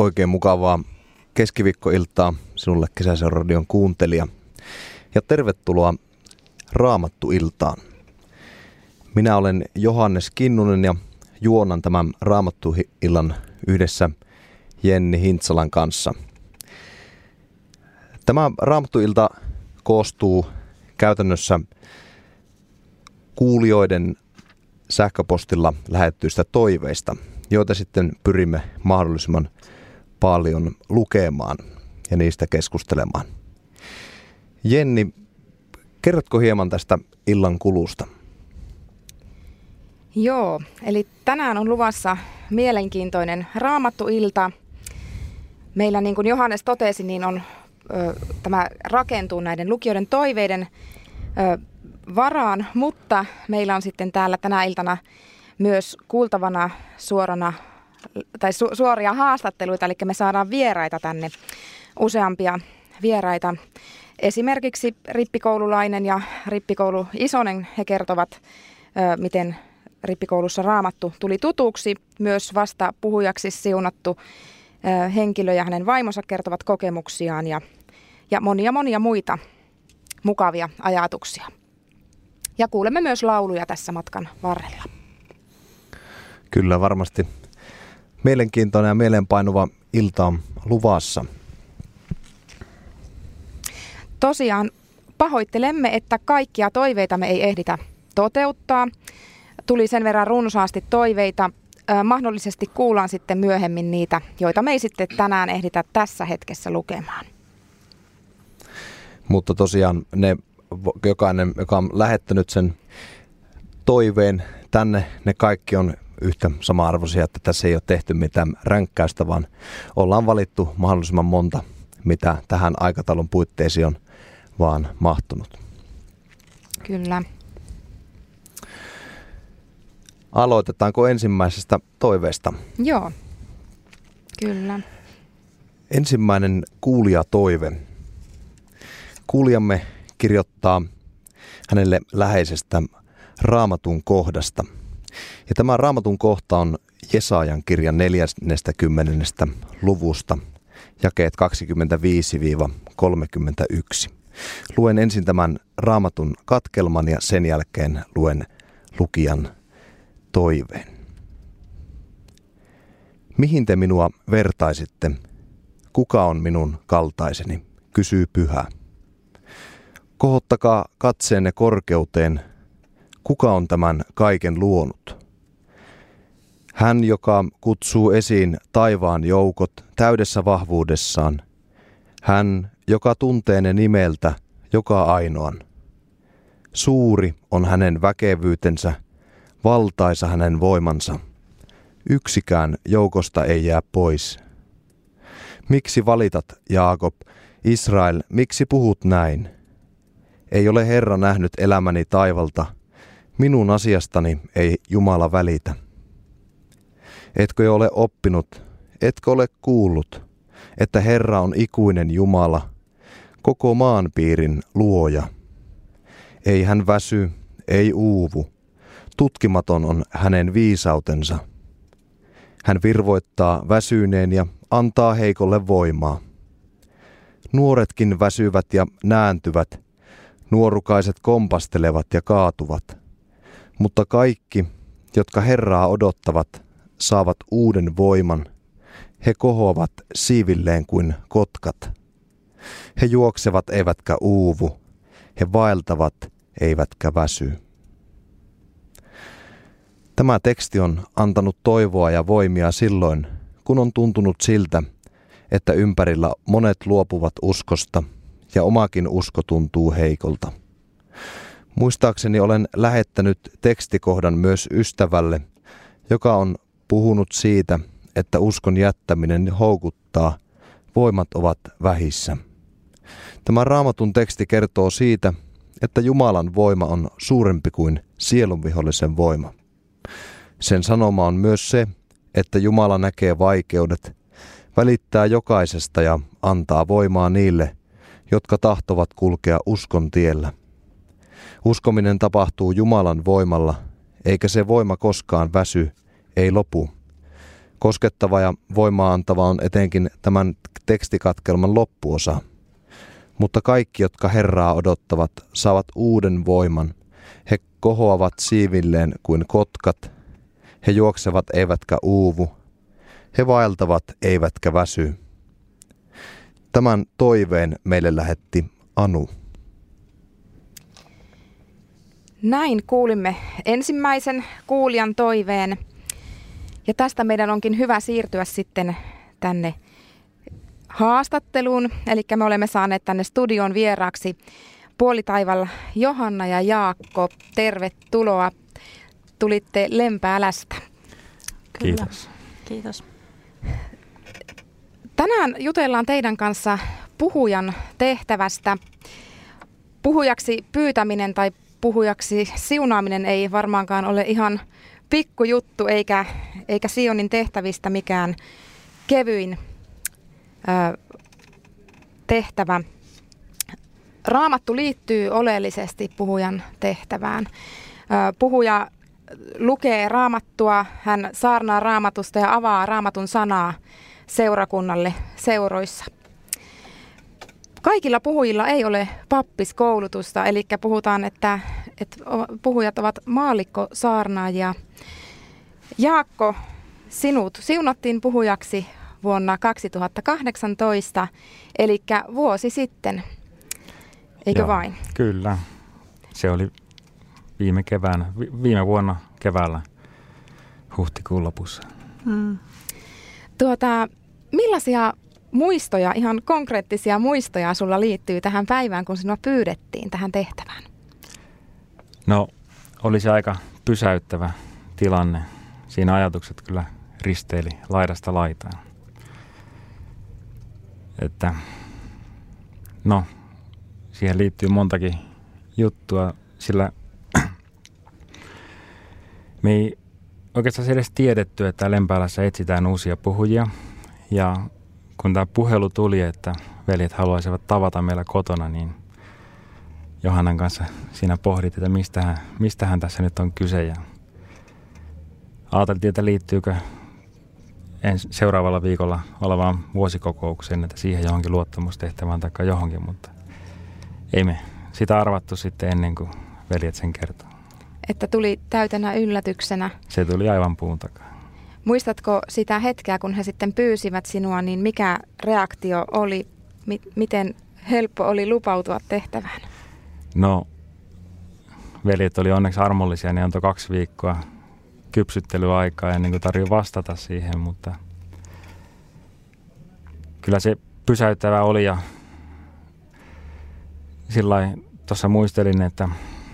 Oikein mukavaa keskiviikkoiltaa sinulle Kesäseuraradion kuuntelija ja tervetuloa Raamattu-iltaan. Minä olen Johannes Kinnunen ja juonan tämän Raamattu-illan yhdessä Jenni Hintsalan kanssa. Tämä Raamattu-ilta koostuu käytännössä kuulijoiden sähköpostilla lähetettyistä toiveista, joita sitten pyrimme mahdollisimman paljon lukemaan ja niistä keskustelemaan. Jenni, kerrotko hieman tästä illan kulusta? Joo, eli tänään on luvassa mielenkiintoinen Raamattu-ilta. Meillä, niin kuin Johannes totesi, niin tämä rakentuu näiden lukijoiden toiveiden varaan, mutta meillä on sitten täällä tänä iltana myös kuultavana suoria haastatteluita, eli me saadaan vieraita tänne, useampia vieraita. Esimerkiksi rippikoululainen ja rippikoulu Isonen, he kertovat, miten rippikoulussa Raamattu tuli tutuksi. Myös vasta puhujaksi siunattu henkilö ja hänen vaimonsa kertovat kokemuksiaan ja monia muita mukavia ajatuksia. Ja kuulemme myös lauluja tässä matkan varrella. Kyllä, varmasti mielenkiintoinen ja mieleenpainuva ilta on luvassa. Tosiaan pahoittelemme, että kaikkia toiveita me ei ehditä toteuttaa. Tuli sen verran runsaasti toiveita. Mahdollisesti kuullaan sitten myöhemmin niitä, joita me ei sitten tänään ehditä tässä hetkessä lukemaan. Mutta tosiaan jokainen, joka on lähettänyt sen toiveen tänne, ne kaikki on yhtä sama-arvoisia, että tässä ei ole tehty mitään ränkkäystä, vaan ollaan valittu mahdollisimman monta, mitä tähän aikataulun puitteisiin on vaan mahtunut. Kyllä. Aloitetaanko ensimmäisestä toiveesta? Joo, kyllä. Ensimmäinen kuulijatoive. Kuulijamme kirjoittaa hänelle läheisestä Raamatun kohdasta. Ja tämä Raamatun kohta on Jesajan kirjan 40. luvusta, jakeet 25-31. Luen ensin tämän Raamatun katkelman ja sen jälkeen luen lukijan toiveen. Mihin te minua vertaisitte? Kuka on minun kaltaiseni? Kysyy Pyhä. Kohottakaa katseenne korkeuteen. Kuka on tämän kaiken luonut? Hän, joka kutsuu esiin taivaan joukot täydessä vahvuudessaan. Hän, joka tuntee ne nimeltä, joka ainoan. Suuri on hänen väkevyytensä, valtaisa hänen voimansa. Yksikään joukosta ei jää pois. Miksi valitat, Jaakob, Israel, miksi puhut näin? Ei ole Herra nähnyt elämäni taivalta, minun asiastani ei Jumala välitä. Etkö ole oppinut, etkö ole kuullut, että Herra on ikuinen Jumala, koko maanpiirin luoja. Ei hän väsy, ei uuvu, tutkimaton on hänen viisautensa. Hän virvoittaa väsyneen ja antaa heikolle voimaa. Nuoretkin väsyvät ja nääntyvät, nuorukaiset kompastelevat ja kaatuvat. Mutta kaikki, jotka Herraa odottavat, saavat uuden voiman. He kohoavat siivilleen kuin kotkat. He juoksevat eivätkä uuvu. He vaeltavat eivätkä väsy. Tämä teksti on antanut toivoa ja voimia silloin, kun on tuntunut siltä, että ympärillä monet luopuvat uskosta ja omakin usko tuntuu heikolta. Muistaakseni olen lähettänyt tekstikohdan myös ystävälle, joka on puhunut siitä, että uskon jättäminen houkuttaa, voimat ovat vähissä. Tämä Raamatun teksti kertoo siitä, että Jumalan voima on suurempi kuin sielunvihollisen voima. Sen sanoma on myös se, että Jumala näkee vaikeudet, välittää jokaisesta ja antaa voimaa niille, jotka tahtovat kulkea uskon tiellä. Uskominen tapahtuu Jumalan voimalla, eikä se voima koskaan väsy, ei lopu. Koskettava ja voimaa antava on etenkin tämän tekstikatkelman loppuosa. Mutta kaikki, jotka Herraa odottavat, saavat uuden voiman. He kohoavat siivilleen kuin kotkat. He juoksevat eivätkä uuvu. He vaeltavat eivätkä väsy. Tämän toiveen meille lähetti Anu. Näin kuulimme ensimmäisen kuulijan toiveen. Ja tästä meidän onkin hyvä siirtyä sitten tänne haastatteluun. Eli me olemme saaneet tänne studion vieraaksi Puolitaival Johanna ja Jaakko. Tervetuloa. Tulitte Lempäälästä. Kiitos. Kiitos. Tänään jutellaan teidän kanssa puhujan tehtävästä. Puhujaksi pyytäminen tai puhujaksi siunaaminen ei varmaankaan ole ihan pikkujuttu eikä Sionin tehtävistä mikään kevyin tehtävä. Raamattu liittyy oleellisesti puhujan tehtävään. Puhuja lukee raamattua, hän saarnaa raamatusta ja avaa raamatun sanaa seurakunnalle seuroissa. Kaikilla puhujilla ei ole pappiskoulutusta, eli puhutaan, että puhujat ovat maallikkosaarnaajia. Jaakko, sinut siunattiin puhujaksi vuonna 2018, eli vuosi sitten, eikö Joo, vain? Kyllä, se oli viime vuonna keväällä huhtikuun lopussa. Millaisia muistoja, ihan konkreettisia muistoja sulla liittyy tähän päivään, kun sinua pyydettiin tähän tehtävään? No, oli se aika pysäyttävä tilanne. Siinä ajatukset kyllä risteili laidasta laitaan. Että, no, siihen liittyy montakin juttua, sillä me ei oikeastaan edes tiedetty, että Lempäälässä etsitään uusia puhujia. Ja kun tämä puhelu tuli, että veljet haluaisivat tavata meillä kotona, niin Johannan kanssa siinä pohdit, että mistähän tässä nyt on kyse. Ja ajateltiin, että liittyykö seuraavalla viikolla olevaan vuosikokoukseen, että siihen johonkin luottamustehtävään tai johonkin, mutta ei me sitä arvattu sitten ennen kuin veljet sen kertoo. Että tuli täytenä yllätyksenä. Se tuli aivan puun takaa. Muistatko sitä hetkeä, kun he sitten pyysivät sinua, niin mikä reaktio oli, miten helppo oli lupautua tehtävään? No, veljet oli onneksi armollisia, ne antoi 2 viikkoa kypsyttelyaikaa ennen kuin tarvitsi vastata siihen, mutta kyllä se pysäyttävä oli ja sillain tuossa muistelin, että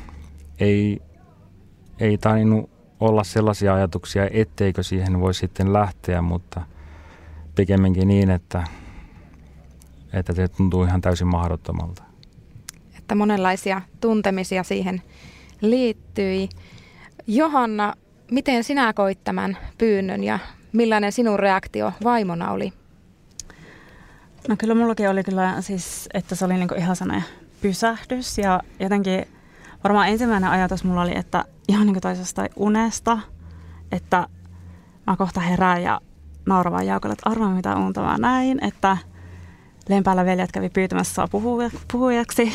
ei tainnut olla sellaisia ajatuksia, etteikö siihen voi sitten lähteä, mutta pikemminkin niin, että se tuntuu ihan täysin mahdottomalta. Että monenlaisia tuntemisia siihen liittyi. Johanna, miten sinä koit tämän pyynnön ja millainen sinun reaktio vaimona oli? No kyllä mullakin oli kyllä siis, että se oli niinku ihan sellainen pysähdys ja jotenkin varmaan ensimmäinen ajatus mulla oli, että ihan niin kuin toisesta unesta, että mä kohta herään ja nauravan Jaakolle, että arvaa mitä unta mä näin, että Lempäällä veljet kävi pyytämässä saa puhujaksi.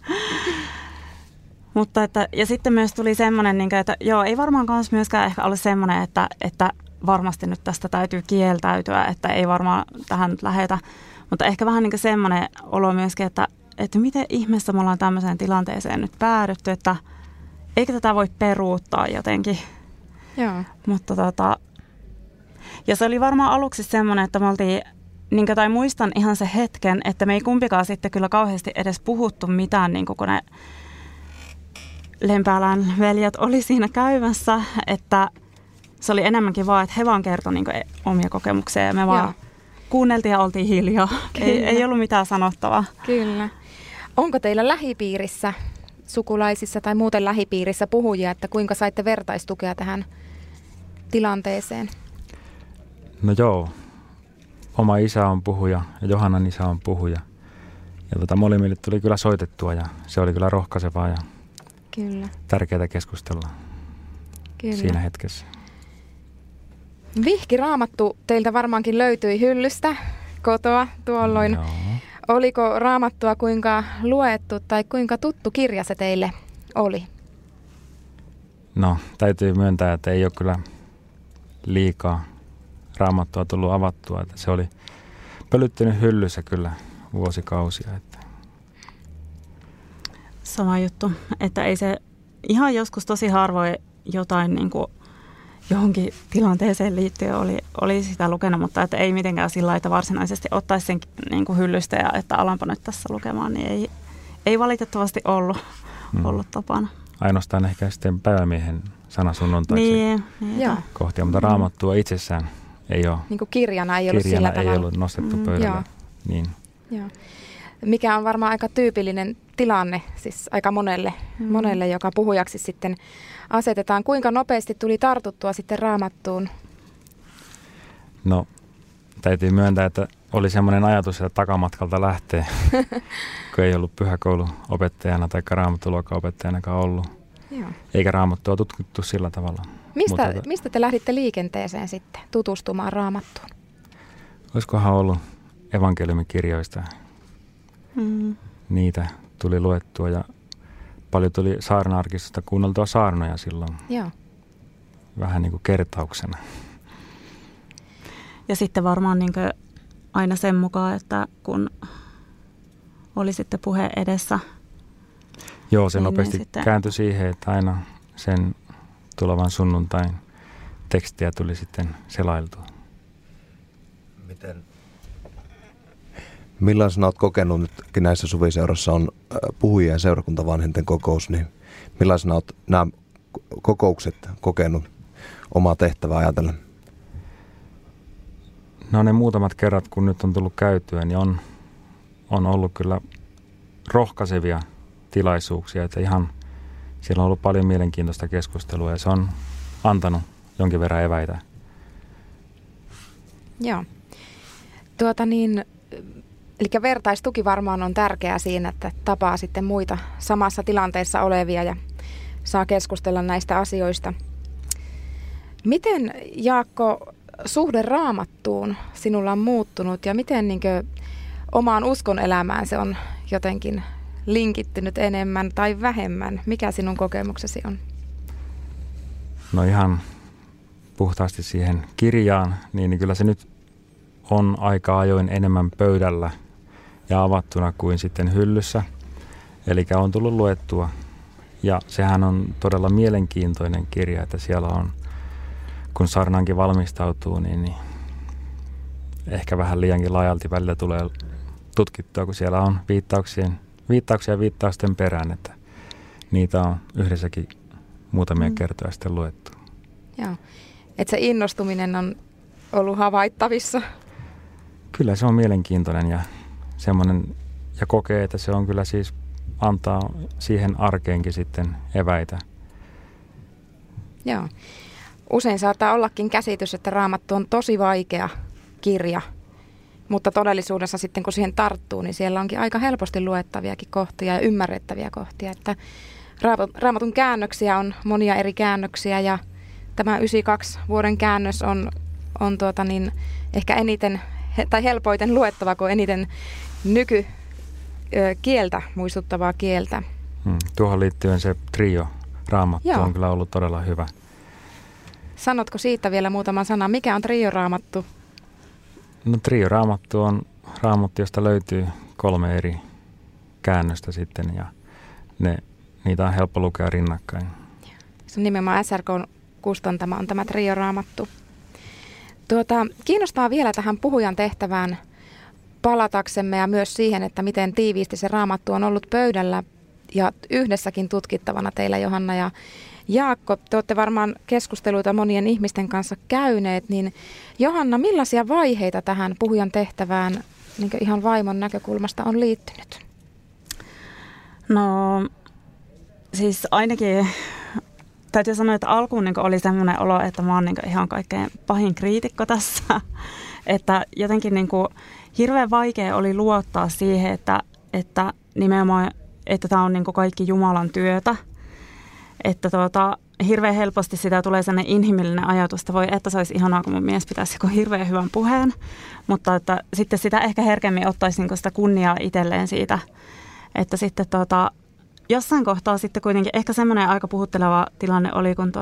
Mutta ja sitten myös tuli semmoinen, että joo, ei varmaan kans myöskään ehkä ole semmoinen, että varmasti nyt tästä täytyy kieltäytyä, että ei varmaan tähän nyt lähetä. Mutta ehkä vähän niin kuin semmoinen olo myöskin, että miten ihmeessä me ollaan tämmöiseen tilanteeseen nyt päädytty, että eikö tätä voi peruuttaa jotenkin. Joo. Mutta ja se oli varmaan aluksi semmoinen, että me oltiin, tai muistan ihan se hetken, että me ei kumpikaan sitten kyllä kauheasti edes puhuttu mitään, niin kun ne Lempäälän veljet oli siinä käymässä, että se oli enemmänkin vaan, että he vaan kertoi niin omia kokemuksia ja me vaan kuunneltiin ja oltiin hiljaa. Ei ollut mitään sanottavaa. Kyllä. Onko teillä lähipiirissä, sukulaisissa tai muuten lähipiirissä puhujia, että kuinka saitte vertaistukea tähän tilanteeseen? No joo, oma isä on puhuja ja Johannan isä on puhuja. Ja molemmille tuli kyllä soitettua ja se oli kyllä rohkaisevaa ja kyllä. Tärkeää keskustella siinä hetkessä. Vihki-raamattu teiltä varmaankin löytyi hyllystä kotoa tuolloin. Joo. Oliko raamattua kuinka luettu tai kuinka tuttu kirja se teille oli? No, täytyy myöntää, että ei ole kyllä liikaa raamattua tullut avattua. Että se oli pölyttynyt hyllyssä kyllä vuosikausia. Että. Sama juttu, että ei se ihan joskus tosi harvoin jotain niin kuin johonkin tilanteeseen liittyen oli sitä lukenut, mutta että ei mitenkään sillä lailla, että varsinaisesti ottaisi sen niin kuin hyllystä ja että alanpa nyt tässä lukemaan, niin ei valitettavasti ollut tapana. Ainoastaan ehkä sitten päivämiehen sana sunnuntaiksi niin. kohtia, mutta raamattua itsessään ei ole. Niin kuin kirjana ei ollut sillä tavalla. Ei ollut nostettu pöydälle. Niin. Joo. Mikä on varmaan aika tyypillinen tilanne, siis aika monelle, joka puhujaksi sitten asetetaan. Kuinka nopeasti tuli tartuttua sitten raamattuun? No, täytyy myöntää, että oli semmoinen ajatus, että takamatkalta lähtee, kun ei ollut pyhäkouluopettajana tai raamattuluokanopettajanakaan ollut. Joo. Eikä raamattua tutkittu sillä tavalla. Mistä te lähditte liikenteeseen sitten tutustumaan raamattuun? Olisikohan ollut evankeliumikirjoista? Niitä tuli luettua ja paljon tuli saarna-arkistosta kuunneltua saarnoja silloin. Joo. Vähän niin kuin kertauksena. Ja sitten varmaan niin kuin aina sen mukaan, että kun oli sitten puhe edessä. Joo, se niin nopeasti sitten kääntyi siihen, että aina sen tulevan sunnuntain tekstiä tuli sitten selailtua. Millaisena olet kokenut nytkin näissä suviseurossa on puhujien ja seurakuntavanhenten kokous, niin millaisena olet nämä kokoukset kokenut omaa tehtävää ajatellen? No ne muutamat kerrat, kun nyt on tullut käytyä, niin on ollut kyllä rohkaisevia tilaisuuksia, että ihan siellä on ollut paljon mielenkiintoista keskustelua ja se on antanut jonkin verran eväitä. Joo. Eli vertaistuki varmaan on tärkeää siinä, että tapaa sitten muita samassa tilanteessa olevia ja saa keskustella näistä asioista. Miten, Jaakko, suhde raamattuun sinulla on muuttunut ja miten omaan uskon elämään se on jotenkin linkittynyt enemmän tai vähemmän? Mikä sinun kokemuksesi on? No ihan puhtaasti siihen kirjaan, niin kyllä se nyt on aika ajoin enemmän pöydällä ja avattuna kuin sitten hyllyssä. Eli on tullut luettua. Ja sehän on todella mielenkiintoinen kirja, että siellä on, kun saarnaankin valmistautuu, niin ehkä vähän liiankin laajalti välillä tulee tutkittua, kun siellä on viittauksia viittausten perään, että niitä on yhdessäkin muutamia kertoja sitten luettu. Joo, että se innostuminen on ollut havaittavissa. Kyllä se on mielenkiintoinen ja semmoinen, ja kokee, että se on kyllä siis antaa siihen arkeenkin sitten eväitä. Joo. Usein saattaa ollakin käsitys, että Raamattu on tosi vaikea kirja, mutta todellisuudessa sitten kun siihen tarttuu, niin siellä onkin aika helposti luettaviakin kohtia ja ymmärrettäviä kohtia. Että Raamatun käännöksiä on monia eri käännöksiä ja tämä 92 vuoden käännös on ehkä eniten tai helpoiten luettava kuin eniten nykykieltä muistuttavaa kieltä. Tuohon liittyen se trio Raamattu on kyllä ollut todella hyvä. Sanotko siitä vielä muutaman sanan? Mikä on trio Raamattu? No trio Raamattu on Raamattu, josta löytyy 3 eri käännöstä sitten ja niitä on helppo lukea rinnakkain. Se on nimenomaan SRK:n kustantama on tämä trio Raamattu. Kiinnostaa vielä tähän puhujan tehtävään palataksemme ja myös siihen, että miten tiiviisti se Raamattu on ollut pöydällä ja yhdessäkin tutkittavana teillä, Johanna ja Jaakko. Te olette varmaan keskusteluita monien ihmisten kanssa käyneet, niin Johanna, millaisia vaiheita tähän puhujan tehtävään niin ihan vaimon näkökulmasta on liittynyt? No siis ainakin täytyy sanoa, että alkuun oli sellainen olo, että mä oon ihan kaikkein pahin kriitikko tässä. Että jotenkin hirveän vaikea oli luottaa siihen, että nimenomaan, että tämä on kaikki Jumalan työtä. Että hirveän helposti sitä tulee sellainen inhimillinen ajatus, että voi, että se olisi ihanaa, kun mun mies pitäisi joku hirveän hyvän puheen. Mutta että sitten sitä ehkä herkemmin ottaisi niin sitä kunniaa itselleen siitä, että sitten jossain kohtaa sitten kuitenkin ehkä semmoinen aika puhutteleva tilanne oli, kun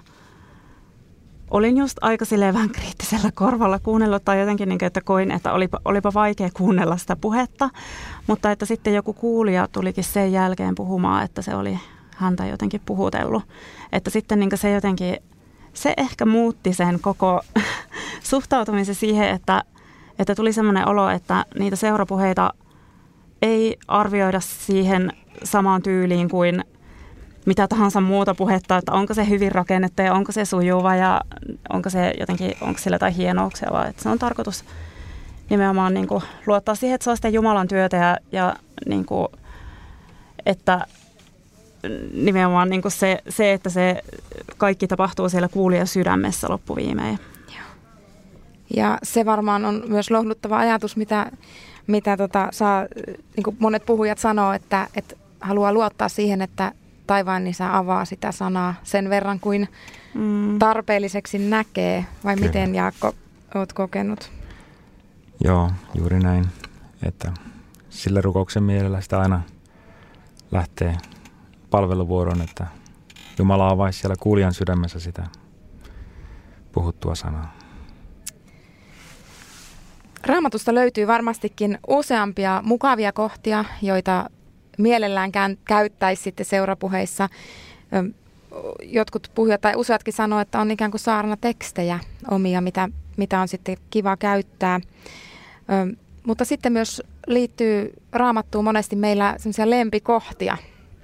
olin just aika silleen vähän kriittisellä korvalla kuunnellut tai jotenkin, niin kuin, että koin, että olipa vaikea kuunnella sitä puhetta, mutta että sitten joku kuulija tulikin sen jälkeen puhumaan, että se oli häntä jotenkin puhutellut. Että sitten niin kuin se jotenkin, se ehkä muutti sen koko suhtautumisen siihen, että tuli semmoinen olo, että niitä seurapuheita ei arvioida siihen samaan tyyliin kuin mitä tahansa muuta puhetta, että onko se hyvin rakennettu ja onko se sujuva ja onko se jotenkin, onko sillä jotain hienouksia, vaan että se on tarkoitus nimenomaan niin kuin luottaa siihen, että se on sitä Jumalan työtä ja niin kuin, että nimenomaan niin kuin se, että se kaikki tapahtuu siellä kuulijan sydämessä loppuviimein. Ja se varmaan on myös lohduttava ajatus, mitä saa, niin kuin monet puhujat sanoo, että haluaa luottaa siihen, että taivaan isä avaa sitä sanaa sen verran kuin tarpeelliseksi näkee. Vai Kyllä. Miten, Jaakko, olet kokenut? Joo, juuri näin. Että sillä rukouksen mielellä sitä aina lähtee palveluvuoroon, että Jumala avaisi siellä kuulijan sydämessä sitä puhuttua sanaa. Raamatusta löytyy varmastikin useampia mukavia kohtia, joita mielellään käyttäisi sitten seurapuheissa. Jotkut puhujat tai useatkin sanoo, että on ikään kuin saarnatekstejä omia, mitä on sitten kiva käyttää. Mutta sitten myös liittyy Raamattuun monesti meillä sellaisia lempikohtia.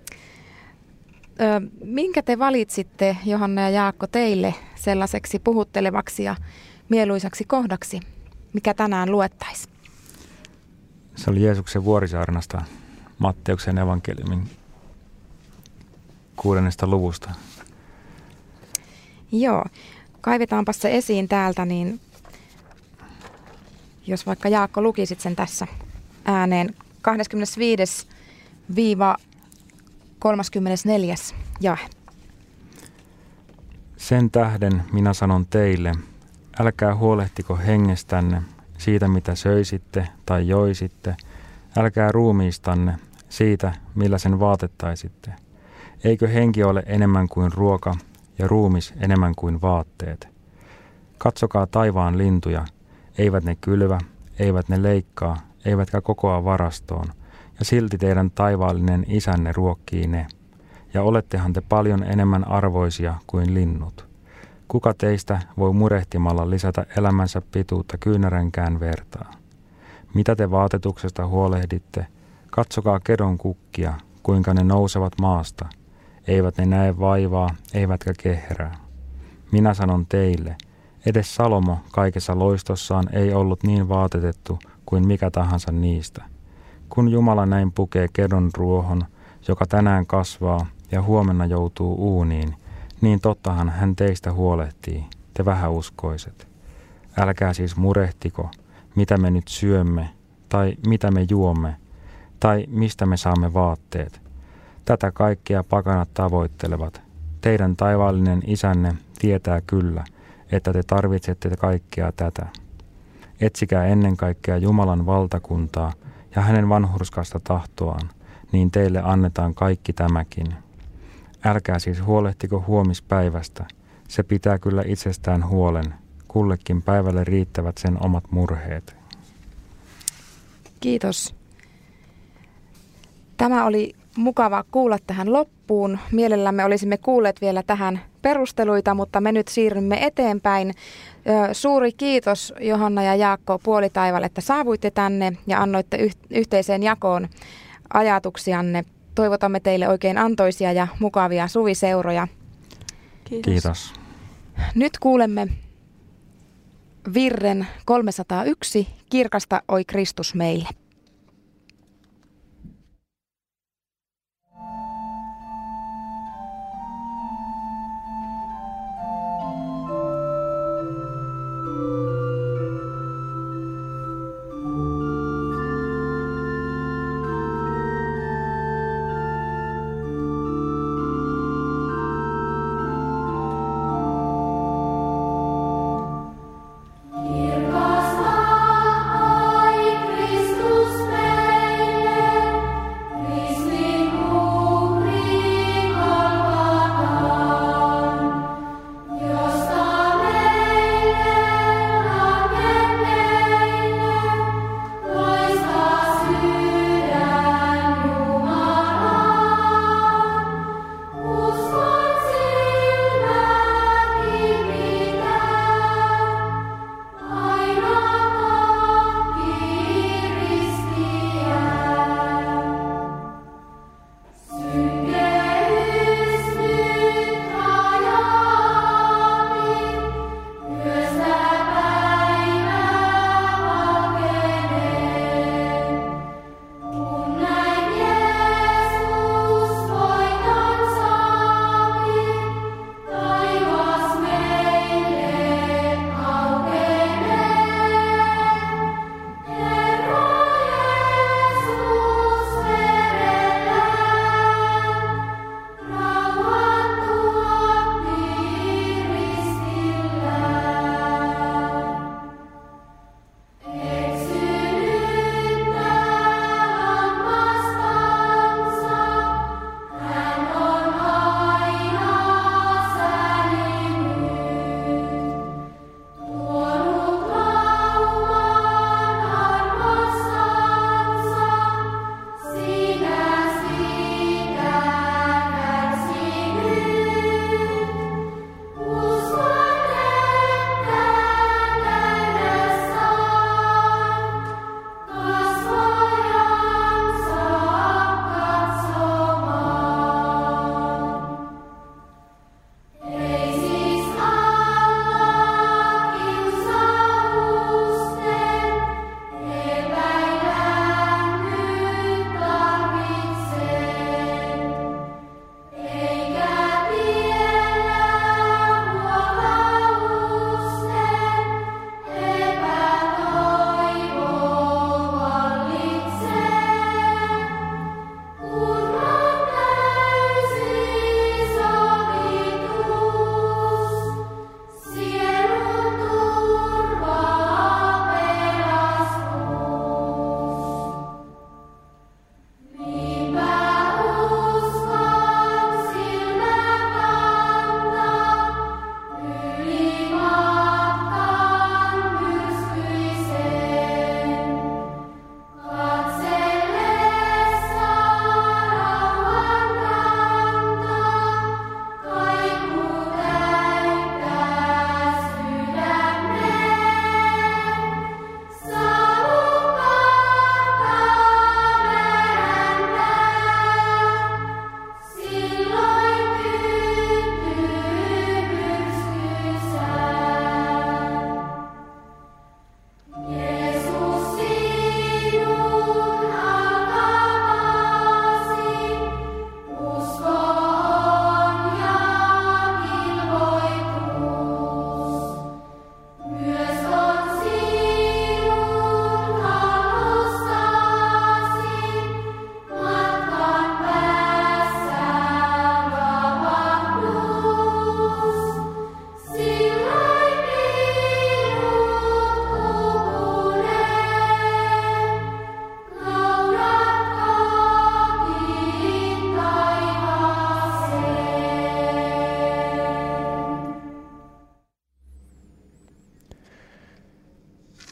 Minkä te valitsitte, Johanna ja Jaakko, teille sellaiseksi puhuttelevaksi ja mieluisaksi kohdaksi, mikä tänään luettaisiin? Se oli Jeesuksen vuorisaarnasta Matteuksen evankeliumin 6. luvusta. Joo, kaivetaanpa se esiin täältä, niin jos vaikka Jaakko lukisit sen tässä ääneen 25-34 jae. Sen tähden minä sanon teille, älkää huolehtiko hengestänne siitä, mitä söisitte tai joisitte, älkää ruumiistanne siitä, millä sen vaatettaisitte. Eikö henki ole enemmän kuin ruoka ja ruumis enemmän kuin vaatteet? Katsokaa taivaan lintuja, eivät ne kylvä, eivät ne leikkaa, eivätkä kokoa varastoon, ja silti teidän taivaallinen isänne ruokkii ne. Ja olettehan te paljon enemmän arvoisia kuin linnut. Kuka teistä voi murehtimalla lisätä elämänsä pituutta kyynäränkään vertaa? Mitä te vaatetuksesta huolehditte? Katsokaa kedon kukkia, kuinka ne nousevat maasta. Eivät ne näe vaivaa, eivätkä kehrää. Minä sanon teille, edes Salomo kaikessa loistossaan ei ollut niin vaatetettu kuin mikä tahansa niistä. Kun Jumala näin pukee kedon ruohon, joka tänään kasvaa ja huomenna joutuu uuniin, niin tottahan hän teistä huolehtii, te vähäuskoiset. Älkää siis murehtiko, mitä me nyt syömme, tai mitä me juomme, tai mistä me saamme vaatteet. Tätä kaikkea pakanat tavoittelevat. Teidän taivaallinen isänne tietää kyllä, että te tarvitsette kaikkea tätä. Etsikää ennen kaikkea Jumalan valtakuntaa ja hänen vanhurskasta tahtoaan, niin teille annetaan kaikki tämäkin. Älkää siis huolehtiko huomispäivästä, se pitää kyllä itsestään huolen, kullekin päivälle riittävät sen omat murheet. Kiitos. Tämä oli mukava kuulla tähän loppuun. Mielellämme olisimme kuulleet vielä tähän perusteluita, mutta me nyt siirrymme eteenpäin. Suuri kiitos Johanna ja Jaakko Puolitaivalle, että saavuitte tänne ja annoitte yhteiseen jakoon ajatuksianne. Toivotamme teille oikein antoisia ja mukavia suviseuroja. Kiitos. Nyt kuulemme virren 301, Kirkasta oi Kristus meille.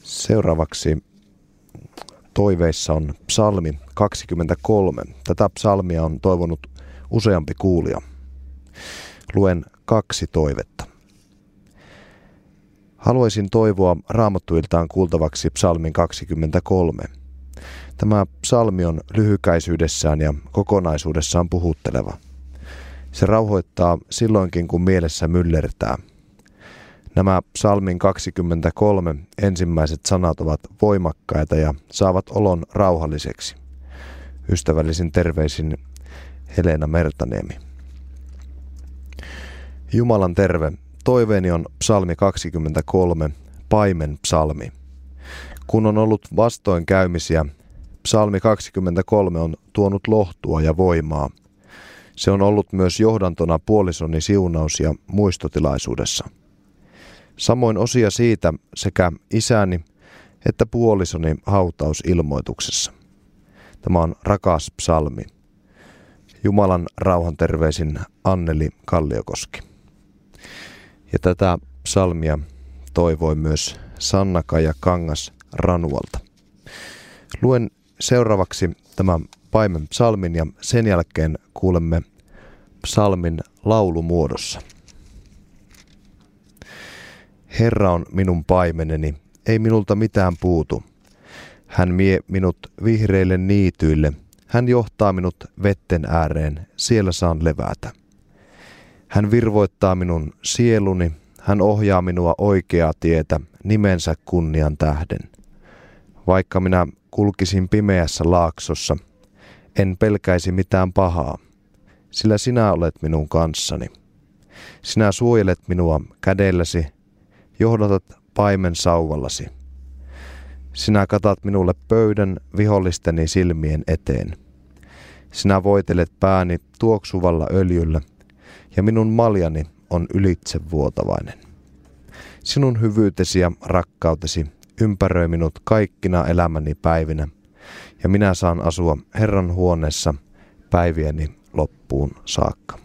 Seuraavaksi toiveissa on psalmi 23. Tätä psalmia on toivonut useampi kuulija. Luen 2 toivetta. Haluaisin toivoa Raamattuiltaan kuultavaksi psalmin 23. Tämä psalmi on lyhykäisyydessään ja kokonaisuudessaan puhutteleva. Se rauhoittaa silloinkin, kun mielessä myllertää. Nämä psalmin 23 ensimmäiset sanat ovat voimakkaita ja saavat olon rauhalliseksi. Ystävällisin terveisin Helena Mertaniemi. Jumalan terve. Toiveeni on psalmi 23, paimen psalmi. Kun on ollut vastoinkäymisiä, psalmi 23 on tuonut lohtua ja voimaa. Se on ollut myös johdantona puolisoni siunaus- ja muistotilaisuudessa. Samoin osia siitä sekä isäni että puolisoni hautausilmoituksessa. Tämä on rakas psalmi. Jumalan rauhan terveisin Anneli Kalliokoski. Ja tätä psalmia toivoi myös Sanna-Kaija Kangas Ranualta. Luen seuraavaksi tämän paimen psalmin ja sen jälkeen kuulemme psalmin laulumuodossa. Herra on minun paimeneni, ei minulta mitään puutu. Hän vie minut vihreille niityille. Hän johtaa minut vetten ääreen, siellä saan levätä. Hän virvoittaa minun sieluni, hän ohjaa minua oikeaa tietä nimensä kunnian tähden. Vaikka minä kulkisin pimeässä laaksossa, en pelkäisi mitään pahaa, sillä sinä olet minun kanssani. Sinä suojelet minua kädelläsi, johdatat paimen sauvallasi. Sinä katat minulle pöydän vihollisteni silmien eteen. Sinä voitelet pääni tuoksuvalla öljyllä, ja minun maljani on ylitsevuotavainen. Sinun hyvyytesi ja rakkautesi ympäröi minut kaikkina elämäni päivinä, ja minä saan asua Herran huoneessa päivieni loppuun saakka.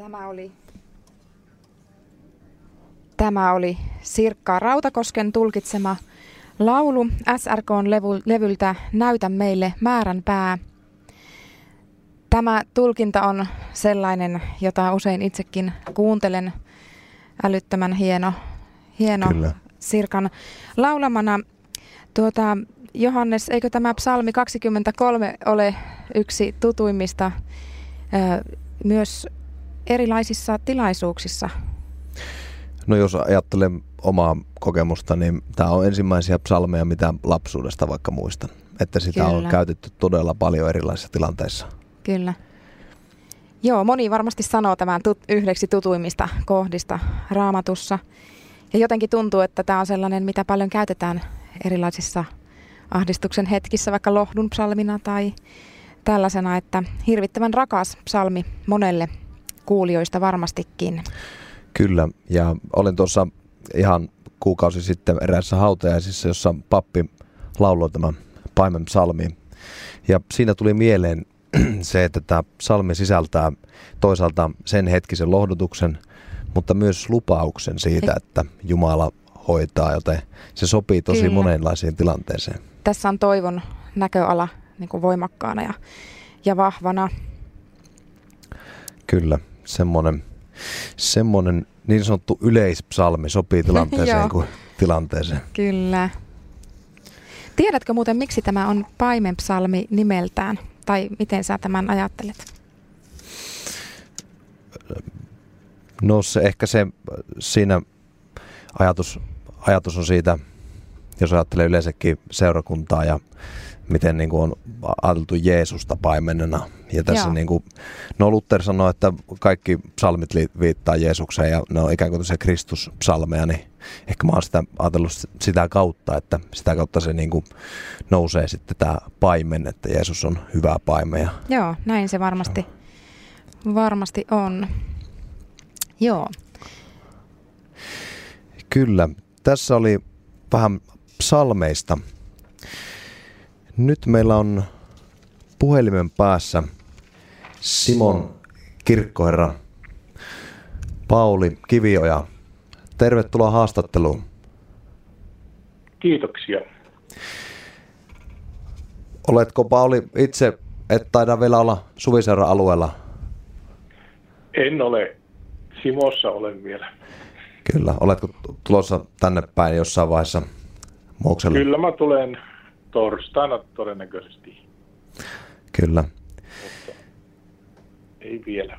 Tämä oli Sirkka Rautakosken tulkitsema laulu SRK:n levyltä Näytä meille määränpää. Tämä tulkinta on sellainen, jota usein itsekin kuuntelen, älyttömän hieno Kyllä. Sirkan laulamana. Johannes, eikö tämä psalmi 23 ole yksi tutuimmista myös erilaisissa tilaisuuksissa? No jos ajattelen omaa kokemusta, niin tämä on ensimmäisiä psalmeja, mitä lapsuudesta vaikka muistan. Että sitä Kyllä. on käytetty todella paljon erilaisissa tilanteissa. Kyllä. Joo, moni varmasti sanoo tämän yhdeksi tutuimmista kohdista Raamatussa. Ja jotenkin tuntuu, että tämä on sellainen, mitä paljon käytetään erilaisissa ahdistuksen hetkissä, vaikka lohdun psalmina tai tällaisena, että hirvittävän rakas psalmi monelle kuulijoista varmastikin. Kyllä, ja olin tuossa ihan kuukausi sitten eräässä hautajaisissa, jossa pappi lauloi tämän paimen psalmiin. Ja siinä tuli mieleen se, että tämä psalmi sisältää toisaalta sen hetkisen lohdutuksen, mutta myös lupauksen siitä, että Jumala hoitaa, joten se sopii tosi Kyllä. monenlaisiin tilanteeseen. Tässä on toivon näköala niin kuin voimakkaana ja vahvana. Kyllä, semmoinen niin sanottu yleispsalmi sopii tilanteeseen kuin tilanteeseen. Kyllä. Tiedätkö muuten, miksi tämä on paimenpsalmi nimeltään? Tai miten sä tämän ajattelet? No ehkä siinä ajatus on siitä, jos ajattelee yleensäkin seurakuntaa ja miten niin kuin on ajateltu Jeesusta paimenena. Ja tässä niin kuin, Luther sanoi, että kaikki psalmit viittaa Jeesukseen ja ne on ikään kuin Kristuspsalmeja, niin ehkä mä oon sitä ajatellut sitä kautta, että sitä kautta se niin kuin nousee sitten tämä paimen, että Jeesus on hyvä paimen. Joo, näin se varmasti on. Joo. Kyllä. Tässä oli vähän psalmeista. Nyt meillä on puhelimen päässä Simon kirkkoherra Pauli Kivioja. Tervetuloa haastatteluun. Kiitoksia. Oletko Pauli itse, et taida vielä olla Suviseuran alueella? En ole. Simossa olen vielä. Kyllä. Oletko tulossa tänne päin jossain vaiheessa Moukselle? Kyllä mä tulen torstaina todennäköisesti. Kyllä. Mutta ei vielä.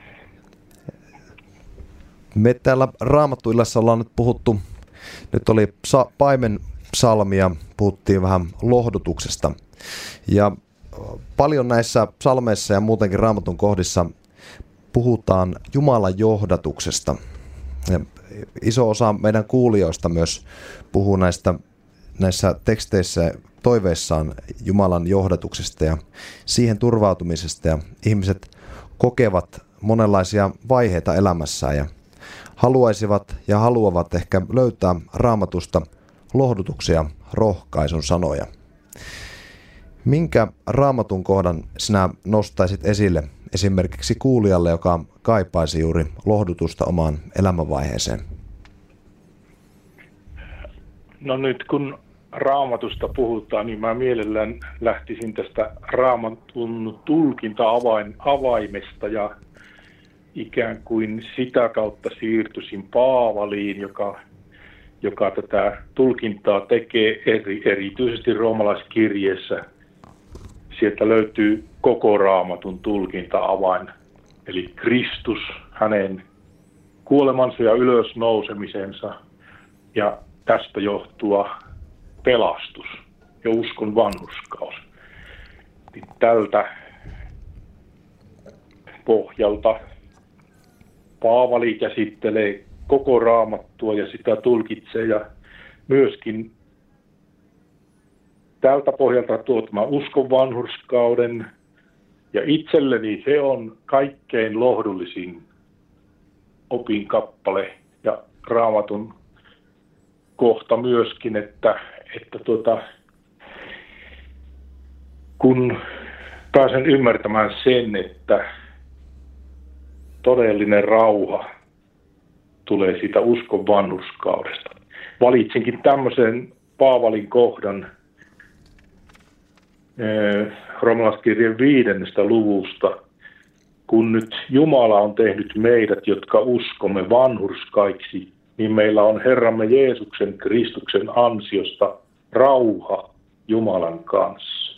Me täällä Raamattuillassa ollaan nyt puhuttu, nyt oli paimen psalmi ja puhuttiin vähän lohdutuksesta. Ja paljon näissä psalmeissa ja muutenkin Raamatun kohdissa puhutaan Jumalan johdatuksesta. Ja iso osa meidän kuulijoista myös puhuu näissä teksteissä toiveissaan Jumalan johdatuksesta ja siihen turvautumisesta. Ja ihmiset kokevat monenlaisia vaiheita elämässään ja haluaisivat ja haluavat ehkä löytää Raamatusta lohdutuksia, rohkaisun sanoja. Minkä Raamatun kohdan sinä nostaisit esille esimerkiksi kuulijalle, joka kaipaisi juuri lohdutusta omaan elämänvaiheeseen? No nyt kun Raamatusta puhutaan, niin mä mielellään lähtisin tästä Raamatun tulkinta-avaimesta ja ikään kuin sitä kautta siirtyisin Paavaliin, joka tätä tulkintaa tekee erityisesti roomalaiskirjeessä. Sieltä löytyy koko Raamatun tulkinta-avain, eli Kristus, hänen kuolemansa ja ylösnousemisensa ja tästä johtua pelastus ja uskon vanhurskaus. Tältä pohjalta Paavali käsittelee koko Raamattua ja sitä tulkitsee ja myöskin tältä pohjalta tuo tämä uskon vanhurskauden ja itselleni se on kaikkein lohdullisin opinkappale ja Raamatun kohta myöskin, että kun pääsen ymmärtämään sen, että todellinen rauha tulee siitä uskon vanhurskaudesta. Valitsinkin tämmöisen Paavalin kohdan roomalaiskirjeen 5. luvusta. Kun nyt Jumala on tehnyt meidät, jotka uskomme vanhurskaiksi, niin meillä on Herramme Jeesuksen Kristuksen ansiosta rauha Jumalan kanssa.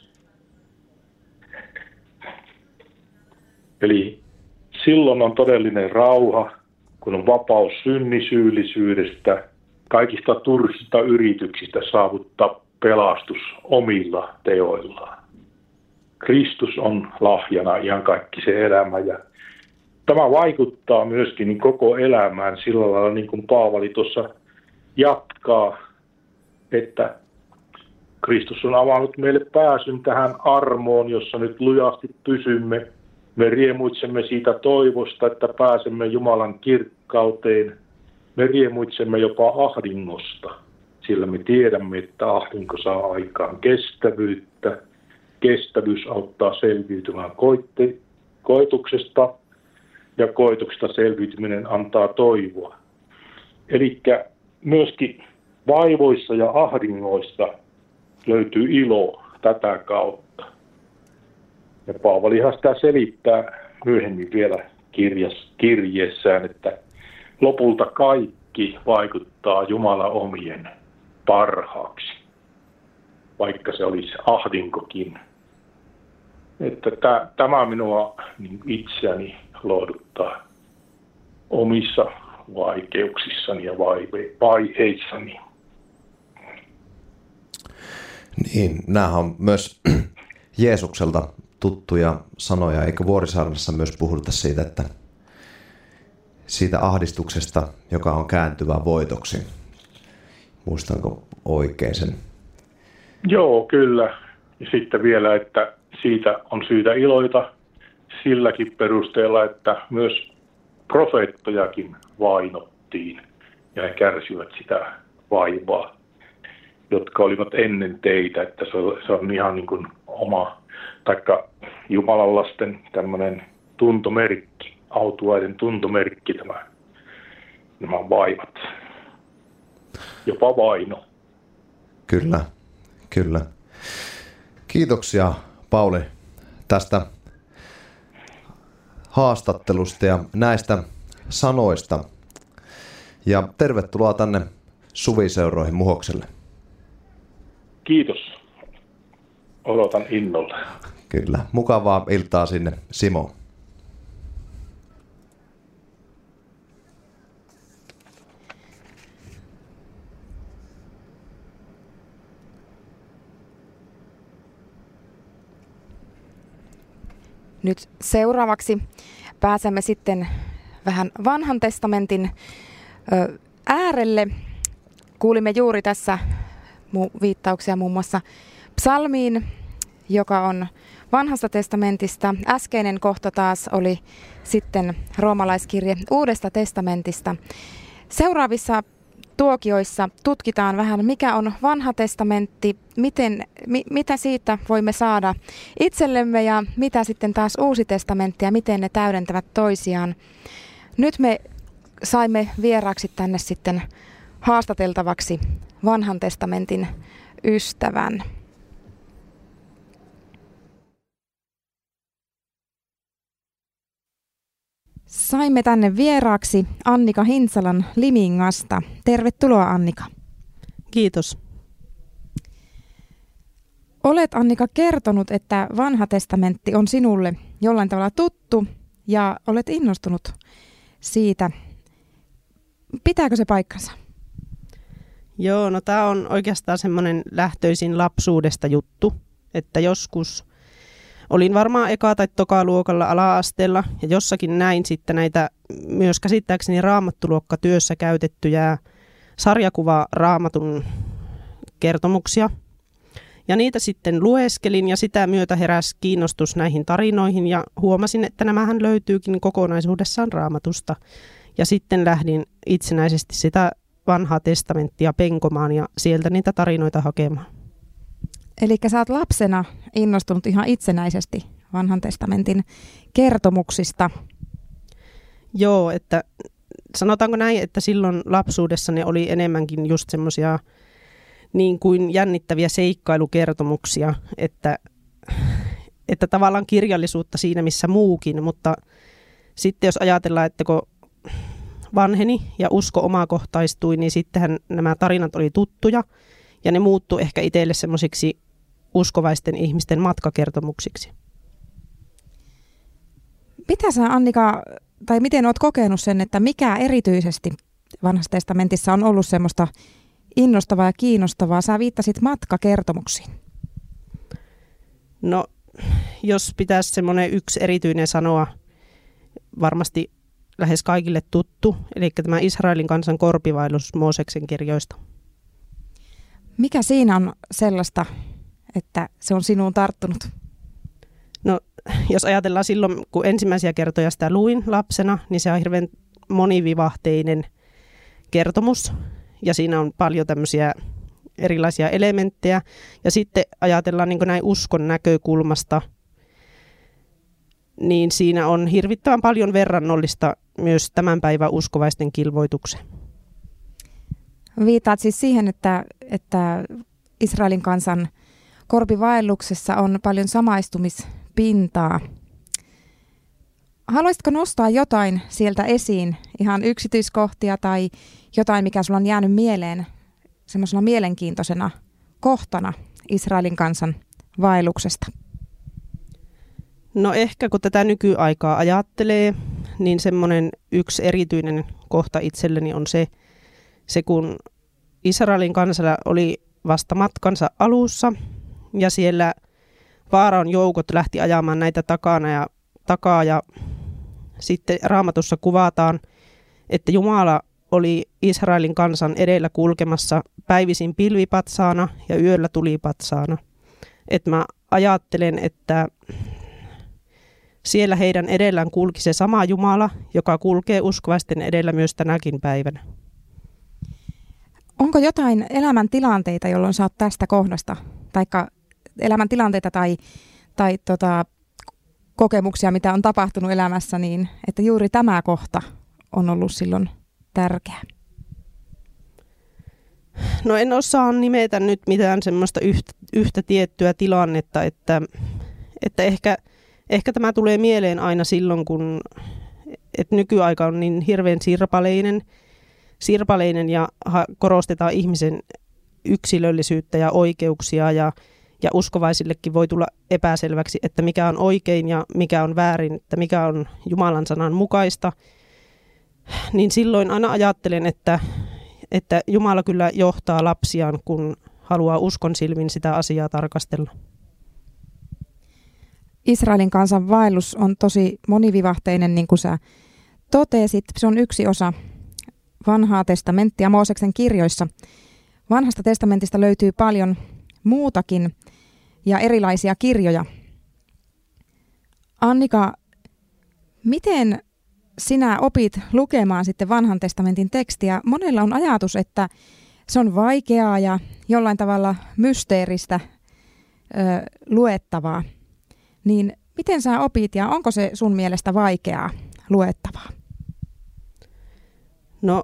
Eli silloin on todellinen rauha, kun on vapaus synnisyyllisyydestä, kaikista turhista yrityksistä saavuttaa pelastus omilla teoillaan. Kristus on lahjana ihan kaikki se elämä, ja tämä vaikuttaa myöskin niin koko elämään sillä lailla, niin kuin Paavali tuossa jatkaa, että Kristus on avannut meille pääsyn tähän armoon, jossa nyt lujasti pysymme. Me riemuitsemme siitä toivosta, että pääsemme Jumalan kirkkauteen. Me riemuitsemme jopa ahdingosta, sillä me tiedämme, että ahdinko saa aikaan kestävyyttä. Kestävyys auttaa selviytymään koetuksesta, ja koetuksesta selviytyminen antaa toivoa. Eli myöskin vaivoissa ja ahdingoissa löytyy ilo tätä kautta. Ja Paavalihan sitä selittää myöhemmin vielä kirjeessään, että lopulta kaikki vaikuttaa Jumalan omien parhaaksi, vaikka se olisi ahdinkokin. Että tämä minua niin itseäni lohduttaa omissa vaikeuksissani ja vaiheissani. Niin, nämähän on myös Jeesukselta tuttuja sanoja, eikö Vuorisaarnassa myös puhuta siitä, että siitä ahdistuksesta, joka on kääntyvä voitoksi. Muistanko oikein sen? Joo, kyllä. Ja sitten vielä, että siitä on syytä iloita silläkin perusteella, että myös profeettojakin vainottiin ja he kärsivät sitä vaivaa, jotka olivat ennen teitä, että se on ihan niin kuin oma, taikka Jumalan lasten tämmöinen tuntomerkki, autuaiden tuntomerkki nämä vaivat, jopa vaino. Kyllä, kyllä. Kiitoksia Pauli tästä haastattelusta ja näistä sanoista. Ja tervetuloa tänne Suviseuroihin Muhokselle. Kiitos. Odotan innolla. Kyllä. Mukavaa iltaa sinne, Simo. Nyt seuraavaksi pääsemme sitten vähän vanhan testamentin äärelle. Kuulimme juuri tässä viittauksia muun muassa psalmiin, joka on vanhasta testamentista. Äskeinen kohta taas oli sitten roomalaiskirje Uudesta testamentista. Seuraavissa tuokioissa tutkitaan vähän, mikä on vanha testamentti, mitä siitä voimme saada itsellemme ja mitä sitten taas Uusi testamentti ja miten ne täydentävät toisiaan. Nyt me saimme vieraaksi tänne sitten haastateltavaksi vanhan testamentin ystävän. Saimme tänne vieraaksi Annika Hintsalan Limingasta. Tervetuloa, Annika. Kiitos. Olet, Annika, kertonut, että vanha testamentti on sinulle jollain tavalla tuttu ja olet innostunut siitä. Pitääkö se paikkansa? Joo, no tämä on oikeastaan semmoinen lähtöisin lapsuudesta juttu, että joskus olin varmaan eka- tai tokaluokalla ala-asteella ja jossakin näin sitten näitä myös käsittääkseni raamattuluokkatyössä käytettyjä sarjakuva-raamatun kertomuksia. Ja niitä sitten lueskelin ja sitä myötä heräsi kiinnostus näihin tarinoihin ja huomasin, että nämähän löytyykin kokonaisuudessaan raamatusta. Ja sitten lähdin itsenäisesti sitä vanhaa testamenttia penkomaan ja sieltä niitä tarinoita hakemaan. Eli sä oot lapsena innostunut ihan itsenäisesti vanhan testamentin kertomuksista. Joo, että sanotaanko näin, että silloin lapsuudessa ne oli enemmänkin just semmoisia niin kuin jännittäviä seikkailukertomuksia, että tavallaan kirjallisuutta siinä missä muukin, mutta sitten jos ajatellaan, että kun vanheni ja usko omakohtaistui, niin sittenhän nämä tarinat oli tuttuja ja ne muuttui ehkä itselle semmoisiksi uskovaisten ihmisten matkakertomuksiksi. Mitä sä, Annika, tai miten oot kokenut sen, että mikä erityisesti Vanhassa testamentissa on ollut semmoista innostavaa ja kiinnostavaa? Sä viittasit matkakertomuksiin. No, jos pitäisi semmoinen yksi erityinen sanoa, varmasti lähes kaikille tuttu, eli tämä Israelin kansan korpivaellus Mooseksen kirjoista. Mikä siinä on sellaista, että se on sinuun tarttunut? No, jos ajatellaan silloin, kun ensimmäisiä kertoja sitä luin lapsena, niin se on hirveän monivivahteinen kertomus. Ja siinä on paljon tämmöisiä erilaisia elementtejä. Ja sitten ajatellaan niin kuin näin uskon näkökulmasta, niin siinä on hirvittävän paljon verrannollista myös tämän päivän uskovaisten kilvoitukseen. Viitaat siis siihen, että Israelin kansan korpivaelluksessa on paljon samaistumispintaa. Haluaisitko nostaa jotain sieltä esiin, ihan yksityiskohtia tai jotain, mikä sulla on jäänyt mieleen semmoisena mielenkiintoisena kohtana Israelin kansan vaelluksesta? No ehkä kun tätä nykyaikaa ajattelee, niin semmoinen yksi erityinen kohta itselleni on se kun Israelin kansalla oli vasta matkansa alussa ja siellä Faaraon joukot lähti ajamaan näitä takaa ja sitten Raamatussa kuvataan, että Jumala oli Israelin kansan edellä kulkemassa päivisin pilvipatsaana ja yöllä tulipatsaana. Että mä ajattelen, että siellä heidän edellään kulki se sama Jumala, joka kulkee uskovaisten edellä myös tänäkin päivänä. Onko jotain elämäntilanteita, jolloin sä oot tästä kohdasta, taikka elämäntilanteita tai kokemuksia, mitä on tapahtunut elämässä, niin että juuri tämä kohta on ollut silloin tärkeä? No en osaa nimetä nyt mitään semmoista yhtä tiettyä tilannetta, että ehkä tämä tulee mieleen aina silloin, kun että nykyaika on niin hirveän sirpaleinen ja korostetaan ihmisen yksilöllisyyttä ja oikeuksia ja uskovaisillekin voi tulla epäselväksi, että mikä on oikein ja mikä on väärin, että mikä on Jumalan sanan mukaista. Niin silloin aina ajattelen, että Jumala kyllä johtaa lapsiaan, kun haluaa uskon silmin sitä asiaa tarkastella. Israelin kansan vaellus on tosi monivivahteinen, niin kuin sä totesit. Se on yksi osa Vanhaa testamenttia Mooseksen kirjoissa. Vanhasta testamentista löytyy paljon muutakin ja erilaisia kirjoja. Annika, miten sinä opit lukemaan sitten Vanhan testamentin tekstiä? Monella on ajatus, että se on vaikeaa ja jollain tavalla mysteeristä luettavaa. Niin miten sä opit ja onko se sun mielestä vaikeaa luettavaa? No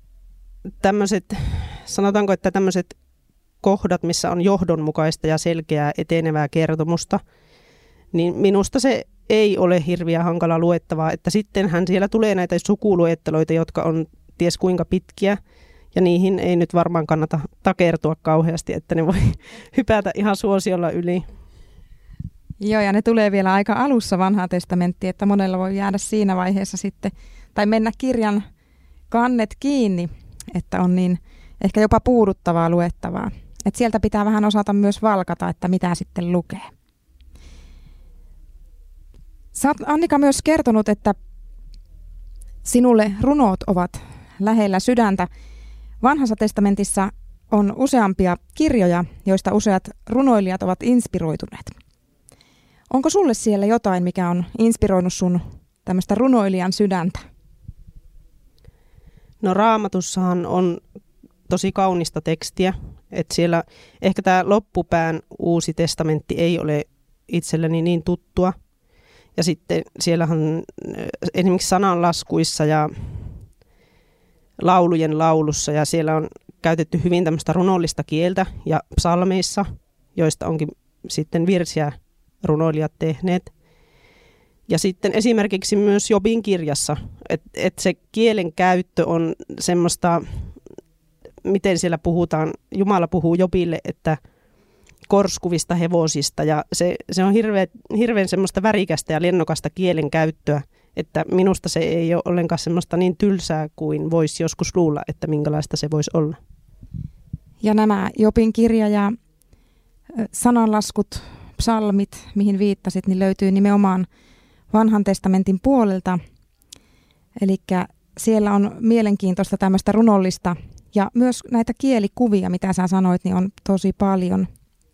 sanotaanko, että tämmöiset kohdat, missä on johdonmukaista ja selkeää etenevää kertomusta, niin minusta se ei ole hirveän hankala luettavaa, että sittenhän siellä tulee näitä sukuluetteloita, jotka on ties kuinka pitkiä, ja niihin ei nyt varmaan kannata takertua kauheasti, että ne voi hypätä ihan suosiolla yli. Joo, ja ne tulee vielä aika alussa Vanhaa testamenttia, että monella voi jäädä siinä vaiheessa sitten, tai mennä kirjan kannet kiinni, että on niin ehkä jopa puuduttavaa luettavaa. Että sieltä pitää vähän osata myös valkata, että mitä sitten lukee. Sä oot, Annika, myös kertonut, että sinulle runot ovat lähellä sydäntä. Vanhassa testamentissa on useampia kirjoja, joista useat runoilijat ovat inspiroituneet. Onko sulle siellä jotain, mikä on inspiroinut sun tämmöistä runoilijan sydäntä? No Raamatussahan on tosi kaunista tekstiä, että siellä ehkä tämä loppupään Uusi testamentti ei ole itselleni niin tuttua. Ja sitten siellähän esimerkiksi sananlaskuissa ja laulujen laulussa ja siellä on käytetty hyvin tämmöistä runollista kieltä ja psalmeissa, joista onkin sitten virsiä runoilijat tehneet. Ja sitten esimerkiksi myös Jobin kirjassa, että se kielen käyttö on semmoista, miten siellä puhutaan, Jumala puhuu Jobille, että korskuvista hevosista ja se on hirveän semmoista värikästä ja lennokasta kielen käyttöä, että minusta se ei ole ollenkaan semmoista niin tylsää kuin voisi joskus luulla, että minkälaista se voisi olla. Ja nämä Jobin kirja ja sananlaskut, psalmit, mihin viittasit, niin löytyy nimenomaan Vanhan testamentin puolelta. Eli siellä on mielenkiintoista tämmöistä runollista ja myös näitä kielikuvia, mitä sä sanoit, niin on tosi paljon.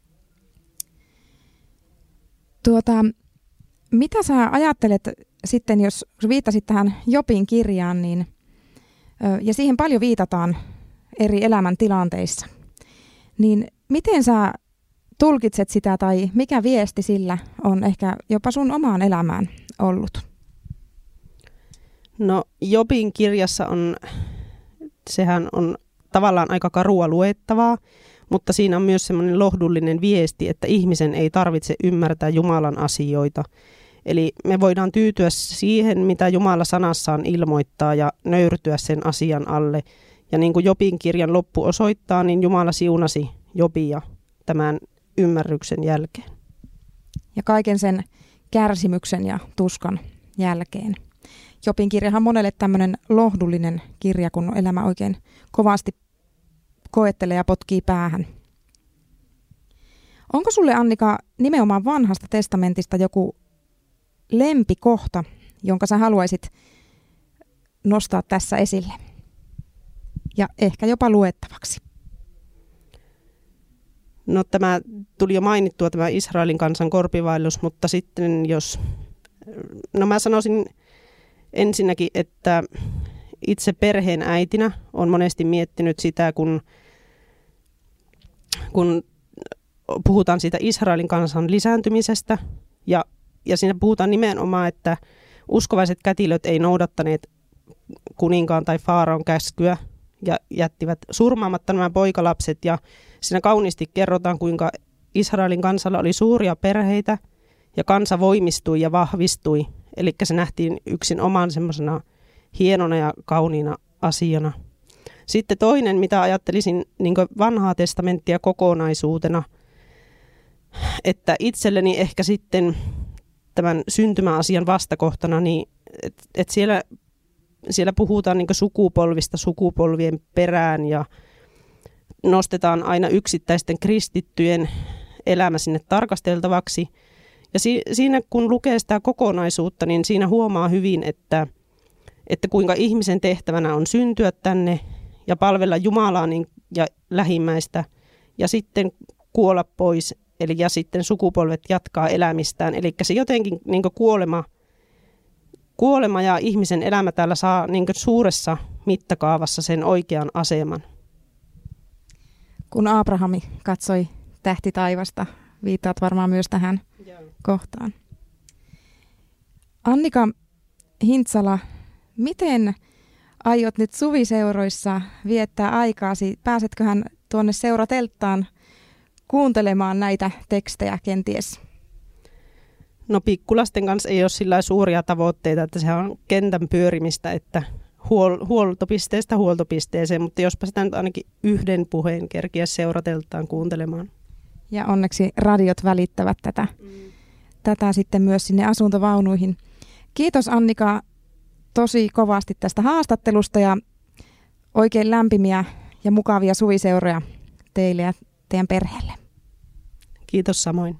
Mitä sä ajattelet sitten, jos viittasit tähän Jobin kirjaan, niin, ja siihen paljon viitataan eri elämäntilanteissa, niin miten sä tulkitset sitä tai mikä viesti sillä on ehkä jopa sun omaan elämään ollut? No Jobin kirjassa sehän on tavallaan aika karua luettavaa, mutta siinä on myös semmoinen lohdullinen viesti, että ihmisen ei tarvitse ymmärtää Jumalan asioita. Eli me voidaan tyytyä siihen, mitä Jumala sanassaan ilmoittaa ja nöyrtyä sen asian alle. Ja niin kuin Jobin kirjan loppu osoittaa, niin Jumala siunasi Jobia tämän ymmärryksen jälkeen. Ja kaiken sen kärsimyksen ja tuskan jälkeen. Jobin kirjahan monelle tämmöinen lohdullinen kirja, kun elämä oikein kovasti koettelee ja potkii päähän. Onko sulle, Annika, nimenomaan Vanhasta testamentista joku lempikohta, jonka sä haluaisit nostaa tässä esille? Ja ehkä jopa luettavaksi. No tämä tuli jo mainittua, tämä Israelin kansan korpivaellus, mutta sitten mä sanoisin ensinnäkin, että itse perheen äitinä olen monesti miettinyt sitä, kun puhutaan siitä Israelin kansan lisääntymisestä ja siinä puhutaan nimenomaan, että uskovaiset kätilöt ei noudattaneet kuninkaan tai faaraon käskyä ja jättivät surmaamatta nämä poikalapset ja siinä kauniisti kerrotaan, kuinka Israelin kansalla oli suuria perheitä ja kansa voimistui ja vahvistui. Eli se nähtiin yksin oman semmoisena hienona ja kauniina asiana. Sitten toinen, mitä ajattelisin niin kuin Vanhaa testamenttia kokonaisuutena, että itselleni ehkä sitten tämän syntymäasian vastakohtana, niin että siellä puhutaan niin kuin sukupolvista sukupolvien perään ja nostetaan aina yksittäisten kristittyjen elämä sinne tarkasteltavaksi. Ja siinä kun lukee sitä kokonaisuutta, niin siinä huomaa hyvin, että kuinka ihmisen tehtävänä on syntyä tänne ja palvella Jumalaa ja lähimmäistä ja sitten kuolla pois. Ja sitten sukupolvet jatkaa elämistään. Eli se jotenkin niin kuin kuolema ja ihmisen elämä täällä saa niin kuin suuressa mittakaavassa sen oikean aseman. Kun Abrahami katsoi tähti taivasta, viittaat varmaan myös tähän kohtaan. Annika Hintsala, miten aiot nyt suviseuroissa viettää aikaasi? Pääsetköhän tuonne seuratelttaan kuuntelemaan näitä tekstejä kenties? No pikkulasten kanssa ei ole sillä suuria tavoitteita, että se on kentän pyörimistä, että huoltopisteestä huoltopisteeseen, mutta jospa sitä nyt ainakin yhden puheen kerkiä seurateltaan kuuntelemaan. Ja onneksi radiot välittävät tätä sitten myös sinne asuntovaunuihin. Kiitos Annika tosi kovasti tästä haastattelusta ja oikein lämpimiä ja mukavia suviseuroja teille ja teidän perheelle. Kiitos samoin.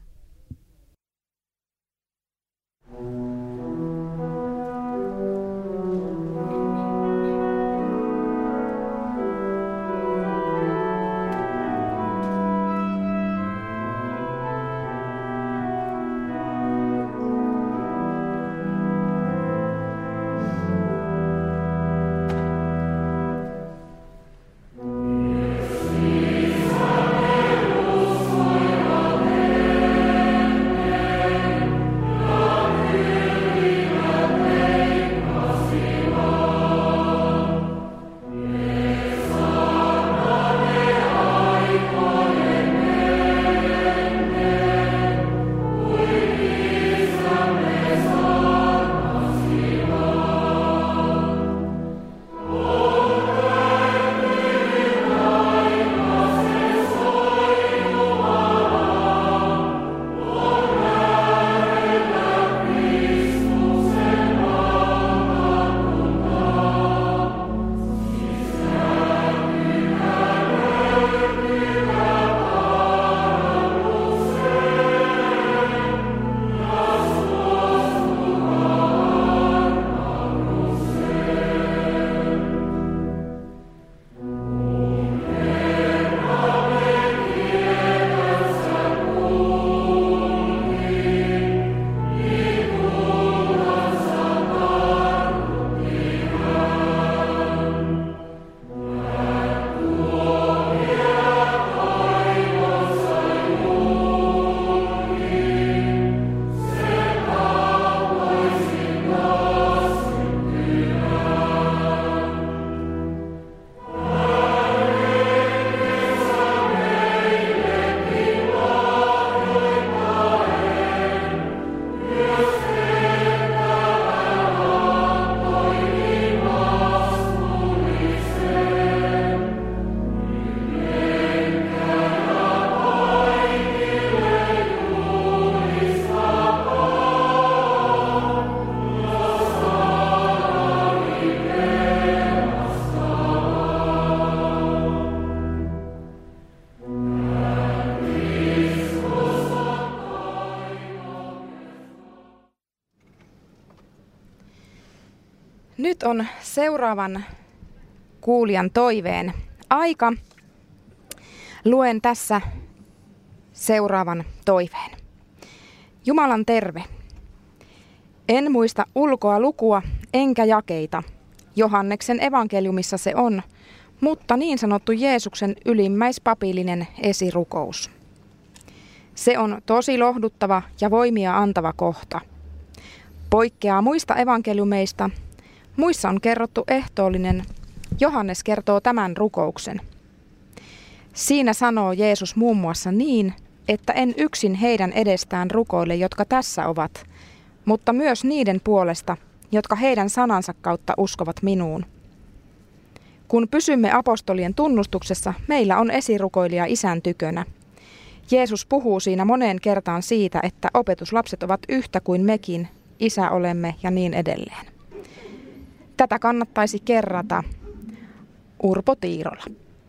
on seuraavan kuulijan toiveen aika. Luen tässä seuraavan toiveen. Jumalan terve. En muista ulkoa lukua enkä jakeita. Johanneksen evankeliumissa se on, mutta niin sanottu Jeesuksen ylimmäispapillinen esirukous. Se on tosi lohduttava ja voimia antava kohta. Poikkeaa muista evankeliumeista. Muissa on kerrottu ehtoollinen. Johannes kertoo tämän rukouksen. Siinä sanoo Jeesus muun muassa niin, että en yksin heidän edestään rukoile, jotka tässä ovat, mutta myös niiden puolesta, jotka heidän sanansa kautta uskovat minuun. Kun pysymme apostolien tunnustuksessa, meillä on esirukoilija Isän tykönä. Jeesus puhuu siinä moneen kertaan siitä, että opetuslapset ovat yhtä kuin mekin, Isä olemme ja niin edelleen. Tätä kannattaisi kerrata. Urpo Tiirola.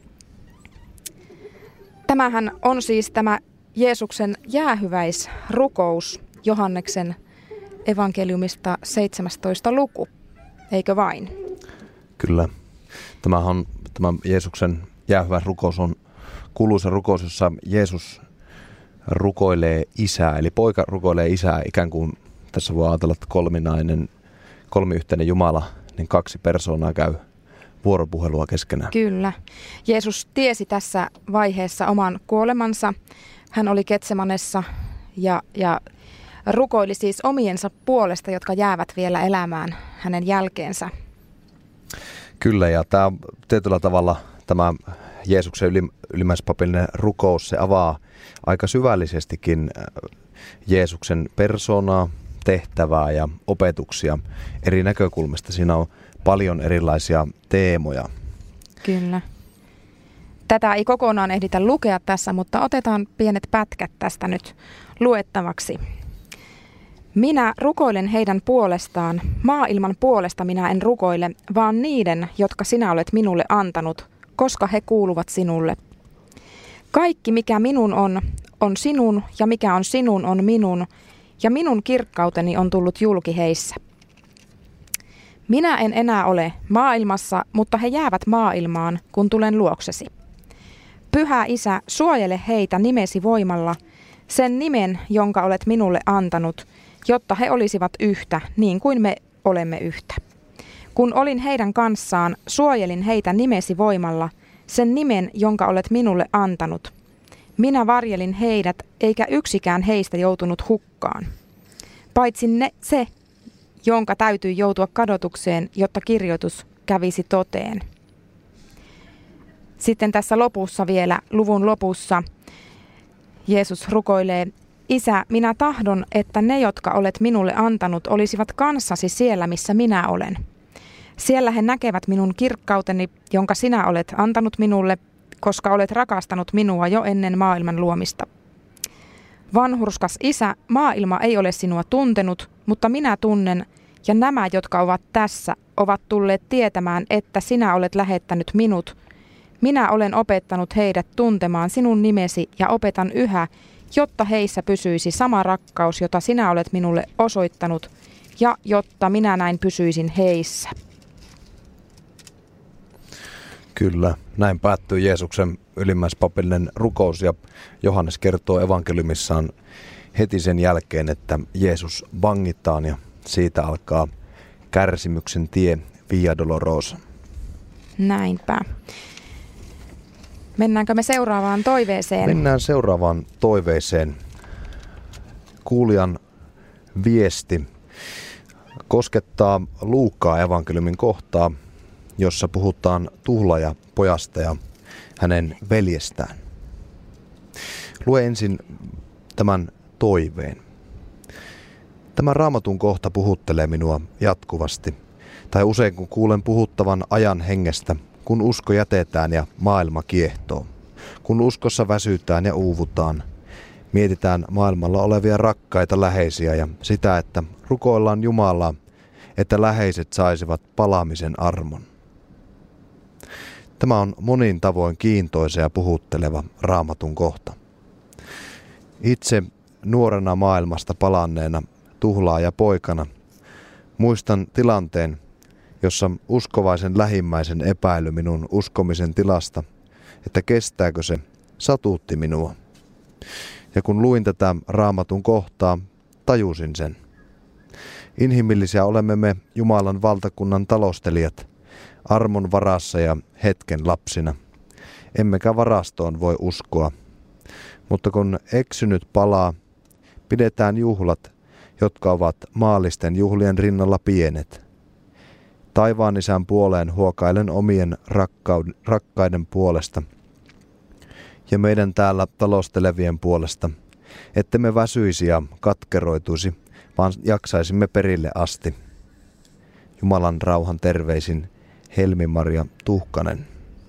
Tämähän on siis tämä Jeesuksen jäähyväisrukous Johanneksen evankeliumista 17. luku, eikö vain? Kyllä. Tämä Jeesuksen jäähyväisrukous on kuuluisa rukous, jossa Jeesus rukoilee Isää, eli poika rukoilee Isää ikään kuin tässä voi ajatella, että kolmiyhteinen Jumala, niin kaksi persoonaa käy vuoropuhelua keskenään. Kyllä. Jeesus tiesi tässä vaiheessa oman kuolemansa. Hän oli Getsemanessa ja rukoili siis omiensa puolesta, jotka jäävät vielä elämään hänen jälkeensä. Kyllä, ja tämä tietyllä tavalla tämä Jeesuksen ylimmäispapillinen rukous, se avaa aika syvällisestikin Jeesuksen persoonaa, tehtävää ja opetuksia eri näkökulmista. Siinä on paljon erilaisia teemoja. Kyllä. Tätä ei kokonaan ehditä lukea tässä, mutta otetaan pienet pätkät tästä nyt luettavaksi. Minä rukoilen heidän puolestaan. Maailman puolesta minä en rukoile, vaan niiden, jotka sinä olet minulle antanut, koska he kuuluvat sinulle. Kaikki, mikä minun on sinun, ja mikä on sinun, on minun, ja minun kirkkauteni on tullut julki heissä. Minä en enää ole maailmassa, mutta he jäävät maailmaan, kun tulen luoksesi. Pyhä Isä, suojele heitä nimesi voimalla, sen nimen, jonka olet minulle antanut, jotta he olisivat yhtä, niin kuin me olemme yhtä. Kun olin heidän kanssaan, suojelin heitä nimesi voimalla, sen nimen, jonka olet minulle antanut. Minä varjelin heidät, eikä yksikään heistä joutunut hukkaan. Paitsi se, jonka täytyy joutua kadotukseen, jotta kirjoitus kävisi toteen. Sitten tässä lopussa vielä, luvun lopussa, Jeesus rukoilee, Isä, minä tahdon, että ne, jotka olet minulle antanut, olisivat kanssasi siellä, missä minä olen. Siellä he näkevät minun kirkkauteni, jonka sinä olet antanut minulle, koska olet rakastanut minua jo ennen maailman luomista. Vanhurskas Isä, maailma ei ole sinua tuntenut, mutta minä tunnen, ja nämä, jotka ovat tässä, ovat tulleet tietämään, että sinä olet lähettänyt minut. Minä olen opettanut heidät tuntemaan sinun nimesi ja opetan yhä, jotta heissä pysyisi sama rakkaus, jota sinä olet minulle osoittanut, ja jotta minä näin pysyisin heissä. Kyllä, näin päättyy Jeesuksen ylimmäispapillinen rukous, ja Johannes kertoo evankeliumissaan heti sen jälkeen, että Jeesus vangitaan ja siitä alkaa kärsimyksen tie, Via Dolorosa. Näinpä. Mennäänkö me seuraavaan toiveeseen? Mennään seuraavaan toiveeseen. Kuulijan viesti koskettaa Luukkaa evankeliumin kohtaa, jossa puhutaan tuhlaajapojasta ja hänen veljestään. Lue ensin tämän toiveen. Tämä Raamatun kohta puhuttelee minua jatkuvasti, tai usein kun kuulen puhuttavan ajan hengestä, kun usko jätetään ja maailma kiehtoo. Kun uskossa väsytään ja uuvutaan, mietitään maailmalla olevia rakkaita läheisiä ja sitä, että rukoillaan Jumalaa, että läheiset saisivat palaamisen armon. Tämä on monin tavoin kiintoisa ja puhutteleva Raamatun kohta. Itse nuorena maailmasta palanneena tuhlaajapoikana muistan tilanteen, jossa uskovaisen lähimmäisen epäily minun uskomisen tilasta, että kestääkö se, satuutti minua. Ja kun luin tätä Raamatun kohtaa, tajusin sen. Inhimillisiä olemme me Jumalan valtakunnan talostelijat, armon varassa ja hetken lapsina. Emmekä varastoon voi uskoa. Mutta kun eksynyt palaa, pidetään juhlat, jotka ovat maallisten juhlien rinnalla pienet. Taivaan Isän puoleen huokailen omien rakkaiden puolesta ja meidän täällä talostelevien puolesta, ettemme väsyisi ja katkeroituisi, vaan jaksaisimme perille asti. Jumalan rauhan terveisin Helmi-Maria Tuhkanen.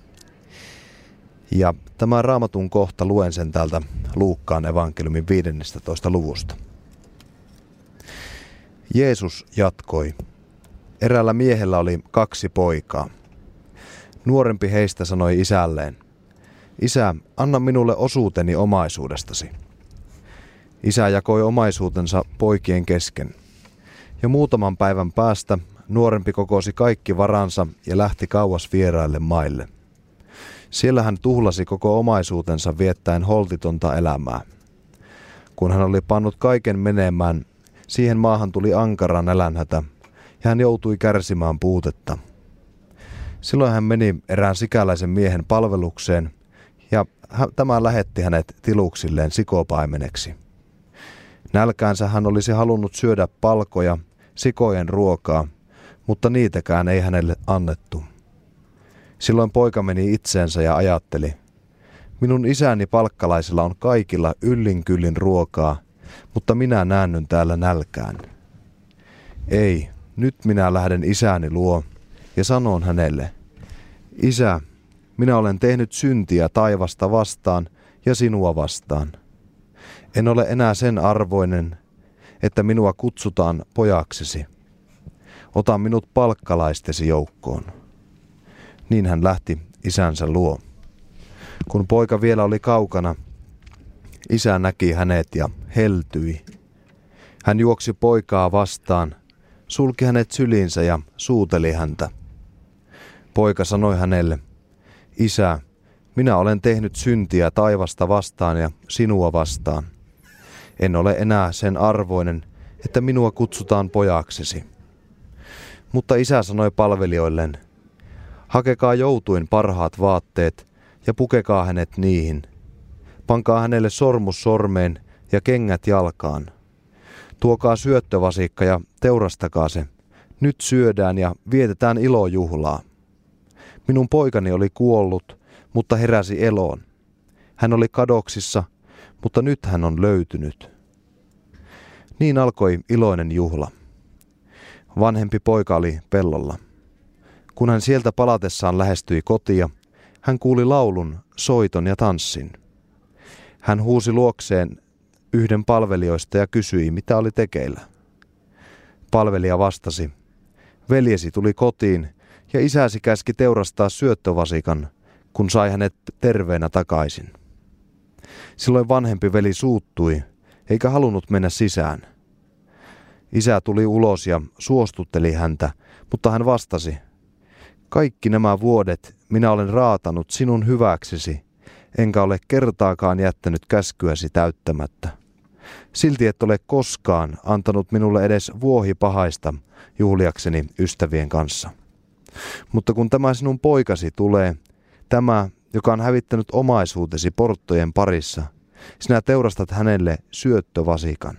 Ja tämä Raamatun kohta luen sen täältä Luukkaan evankeliumin 15. luvusta. Jeesus jatkoi. Eräällä miehellä oli 2 poikaa. Nuorempi heistä sanoi isälleen, Isä, anna minulle osuuteni omaisuudestasi. Isä jakoi omaisuutensa poikien kesken. Jo muutaman päivän päästä nuorempi kokosi kaikki varansa ja lähti kauas vieraille maille. Siellä hän tuhlasi koko omaisuutensa viettäen holtitonta elämää. Kun hän oli pannut kaiken menemään, siihen maahan tuli ankara nälänhätä ja hän joutui kärsimään puutetta. Silloin hän meni erään sikäläisen miehen palvelukseen ja tämä lähetti hänet tiluksilleen sikopaimeneksi. Nälkäänsä hän olisi halunnut syödä palkoja, sikojen ruokaa, mutta niitäkään ei hänelle annettu. Silloin poika meni itseensä ja ajatteli, minun isäni palkkalaisilla on kaikilla yllin kyllin ruokaa, mutta minä näännyn täällä nälkään. Ei, nyt minä lähden isäni luo ja sanon hänelle, Isä, minä olen tehnyt syntiä taivasta vastaan ja sinua vastaan. En ole enää sen arvoinen, että minua kutsutaan pojaksesi. Ota minut palkkalaistesi joukkoon. Niin hän lähti isänsä luo. Kun poika vielä oli kaukana, isä näki hänet ja heltyi. Hän juoksi poikaa vastaan, sulki hänet syliinsä ja suuteli häntä. Poika sanoi hänelle, Isä, minä olen tehnyt syntiä taivasta vastaan ja sinua vastaan. En ole enää sen arvoinen, että minua kutsutaan pojaksesi. Mutta isä sanoi palvelijoilleen, hakekaa joutuin parhaat vaatteet ja pukekaa hänet niihin. Pankaa hänelle sormus sormeen ja kengät jalkaan. Tuokaa syöttövasikka ja teurastakaa se. Nyt syödään ja vietetään ilojuhlaa. Minun poikani oli kuollut, mutta heräsi eloon. Hän oli kadoksissa, mutta nyt hän on löytynyt. Niin alkoi iloinen juhla. Vanhempi poika oli pellolla. Kun hän sieltä palatessaan lähestyi kotia, hän kuuli laulun, soiton ja tanssin. Hän huusi luokseen yhden palvelijoista ja kysyi, mitä oli tekeillä. Palvelija vastasi, veljesi tuli kotiin ja isäsi käski teurastaa syöttövasikan, kun sai hänet terveenä takaisin. Silloin vanhempi veli suuttui, eikä halunnut mennä sisään. Isä tuli ulos ja suostutteli häntä, mutta hän vastasi, kaikki nämä vuodet minä olen raatanut sinun hyväksesi, enkä ole kertaakaan jättänyt käskyäsi täyttämättä. Silti et ole koskaan antanut minulle edes vuohipahaista juhliakseni ystävien kanssa. Mutta kun tämä sinun poikasi tulee, tämä, joka on hävittänyt omaisuutesi porttojen parissa, sinä teurastat hänelle syöttövasikan.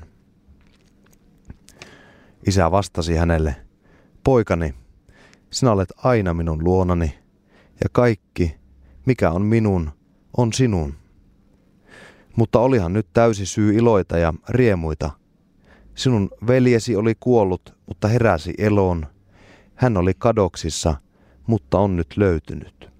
Isä vastasi hänelle, poikani, sinä olet aina minun luonani, ja kaikki, mikä on minun, on sinun. Mutta olihan nyt täysi syy iloita ja riemuita. Sinun veljesi oli kuollut, mutta heräsi eloon. Hän oli kadoksissa, mutta on nyt löytynyt.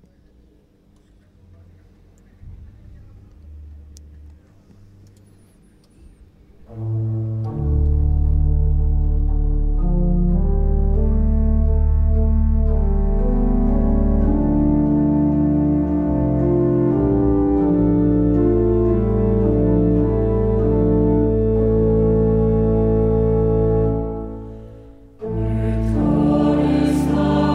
Nyt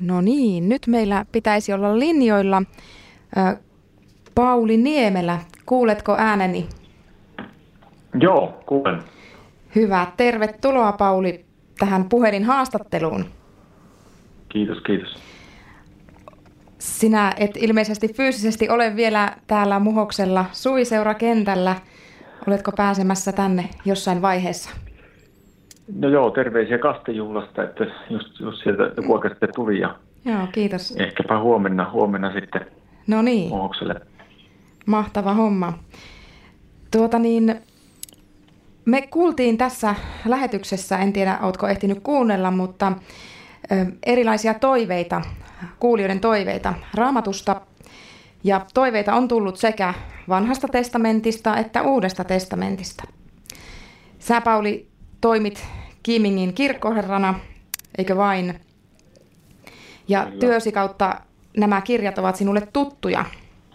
No niin, nyt meillä pitäisi olla linjoilla Pauli Niemelä. Kuuletko ääneni? Joo, kuulen. Hyvä. Tervetuloa Pauli tähän puhelinhaastatteluun. Kiitos. Sinä et ilmeisesti fyysisesti ole vielä täällä Muhoksella Suviseurakentällä. Oletko pääsemässä tänne jossain vaiheessa? No joo, terveisiä kastejuhlasta, että just sieltä joku aika sitten tuli ja joo, kiitos. Ehkäpä huomenna sitten no niin. Muhokselle. Mahtava homma. Me kuultiin tässä lähetyksessä, en tiedä ootko ehtinyt kuunnella, mutta erilaisia toiveita, kuulijoiden toiveita Raamatusta. Ja toiveita on tullut sekä Vanhasta testamentista että Uudesta testamentista. Sä, Pauli, toimit Kiimingin kirkkoherrana, eikö vain? Ja kyllä. Työsi kautta nämä kirjat ovat sinulle tuttuja.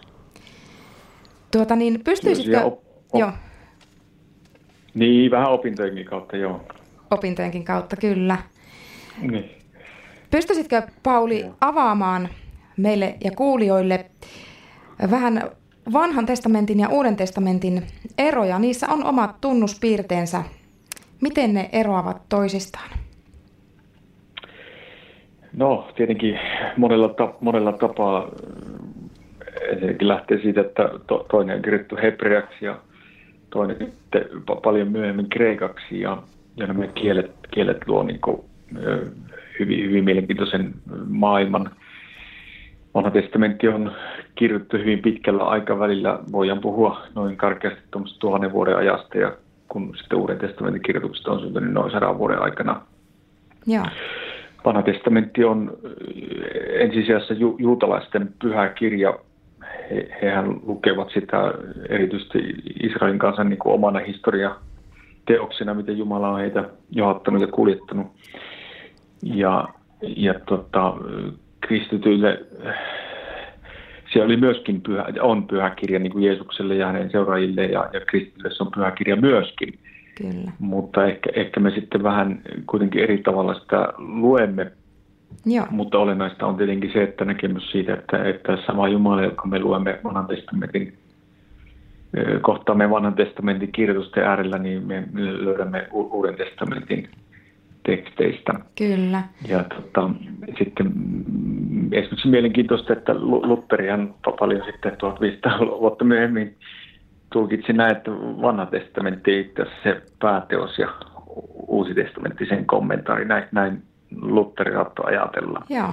Pystyisitkö... Joo. Niin, vähän opintojenkin kautta, joo. Opintojenkin kautta, kyllä. Niin. Pystyisitkö, Pauli, avaamaan meille ja kuulijoille vähän Vanhan testamentin ja Uuden testamentin eroja? Niissä on omat tunnuspiirteensä. Miten ne eroavat toisistaan? No, tietenkin monella tapaa. Ensinnäkin lähtee siitä, että toinen on kirjoittu hebreaksi ja toinen sitten paljon myöhemmin kreikaksi. Ja nämä kielet luo niin kuin, hyvin mielenkiintoisen maailman. Vanha testamentti on kirjoitettu hyvin pitkällä aikavälillä. Voidaan puhua noin karkeasti 1000 vuoden ajasta, ja kun sitten Uuden testamentin kirjoitukset on syntynyt noin 100 vuoden aikana. Ja. Vanha testamentti on ensisijassa juutalaisten pyhä kirja. Hehän lukevat sitä erityisesti Israelin kansan niin kuin omana historiateoksena, miten Jumala on heitä johdattanut ja kuljettanut. Ja kristityille se oli myöskin pyhä kirja niin kuin Jeesukselle ja hänen seuraajille, ja kristityille se on pyhä kirja myöskin. Kyllä. Mutta ehkä me sitten vähän kuitenkin eri tavalla sitä luemme. Joo. Mutta olennaista on tietenkin se, että näkemys siitä, että sama Jumala, joka me luemme Vanhan testamentin, kohtaamme Vanhan testamentin kirjoitusten äärellä, niin me löydämme Uuden testamentin teksteistä. Kyllä. Ja sitten esimerkiksi mielenkiintoista, että Lutherihan paljon sitten 1500 vuotta myöhemmin tulkitsi näin, että Vanha testamentti ei itse asiassa se pääteos ja Uusi testamentti sen kommentaari. Näin Luther saattoi ajatella. Joo.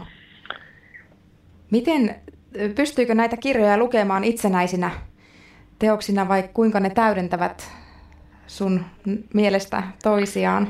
Pystyykö näitä kirjoja lukemaan itsenäisinä teoksina vai kuinka ne täydentävät sun mielestä toisiaan?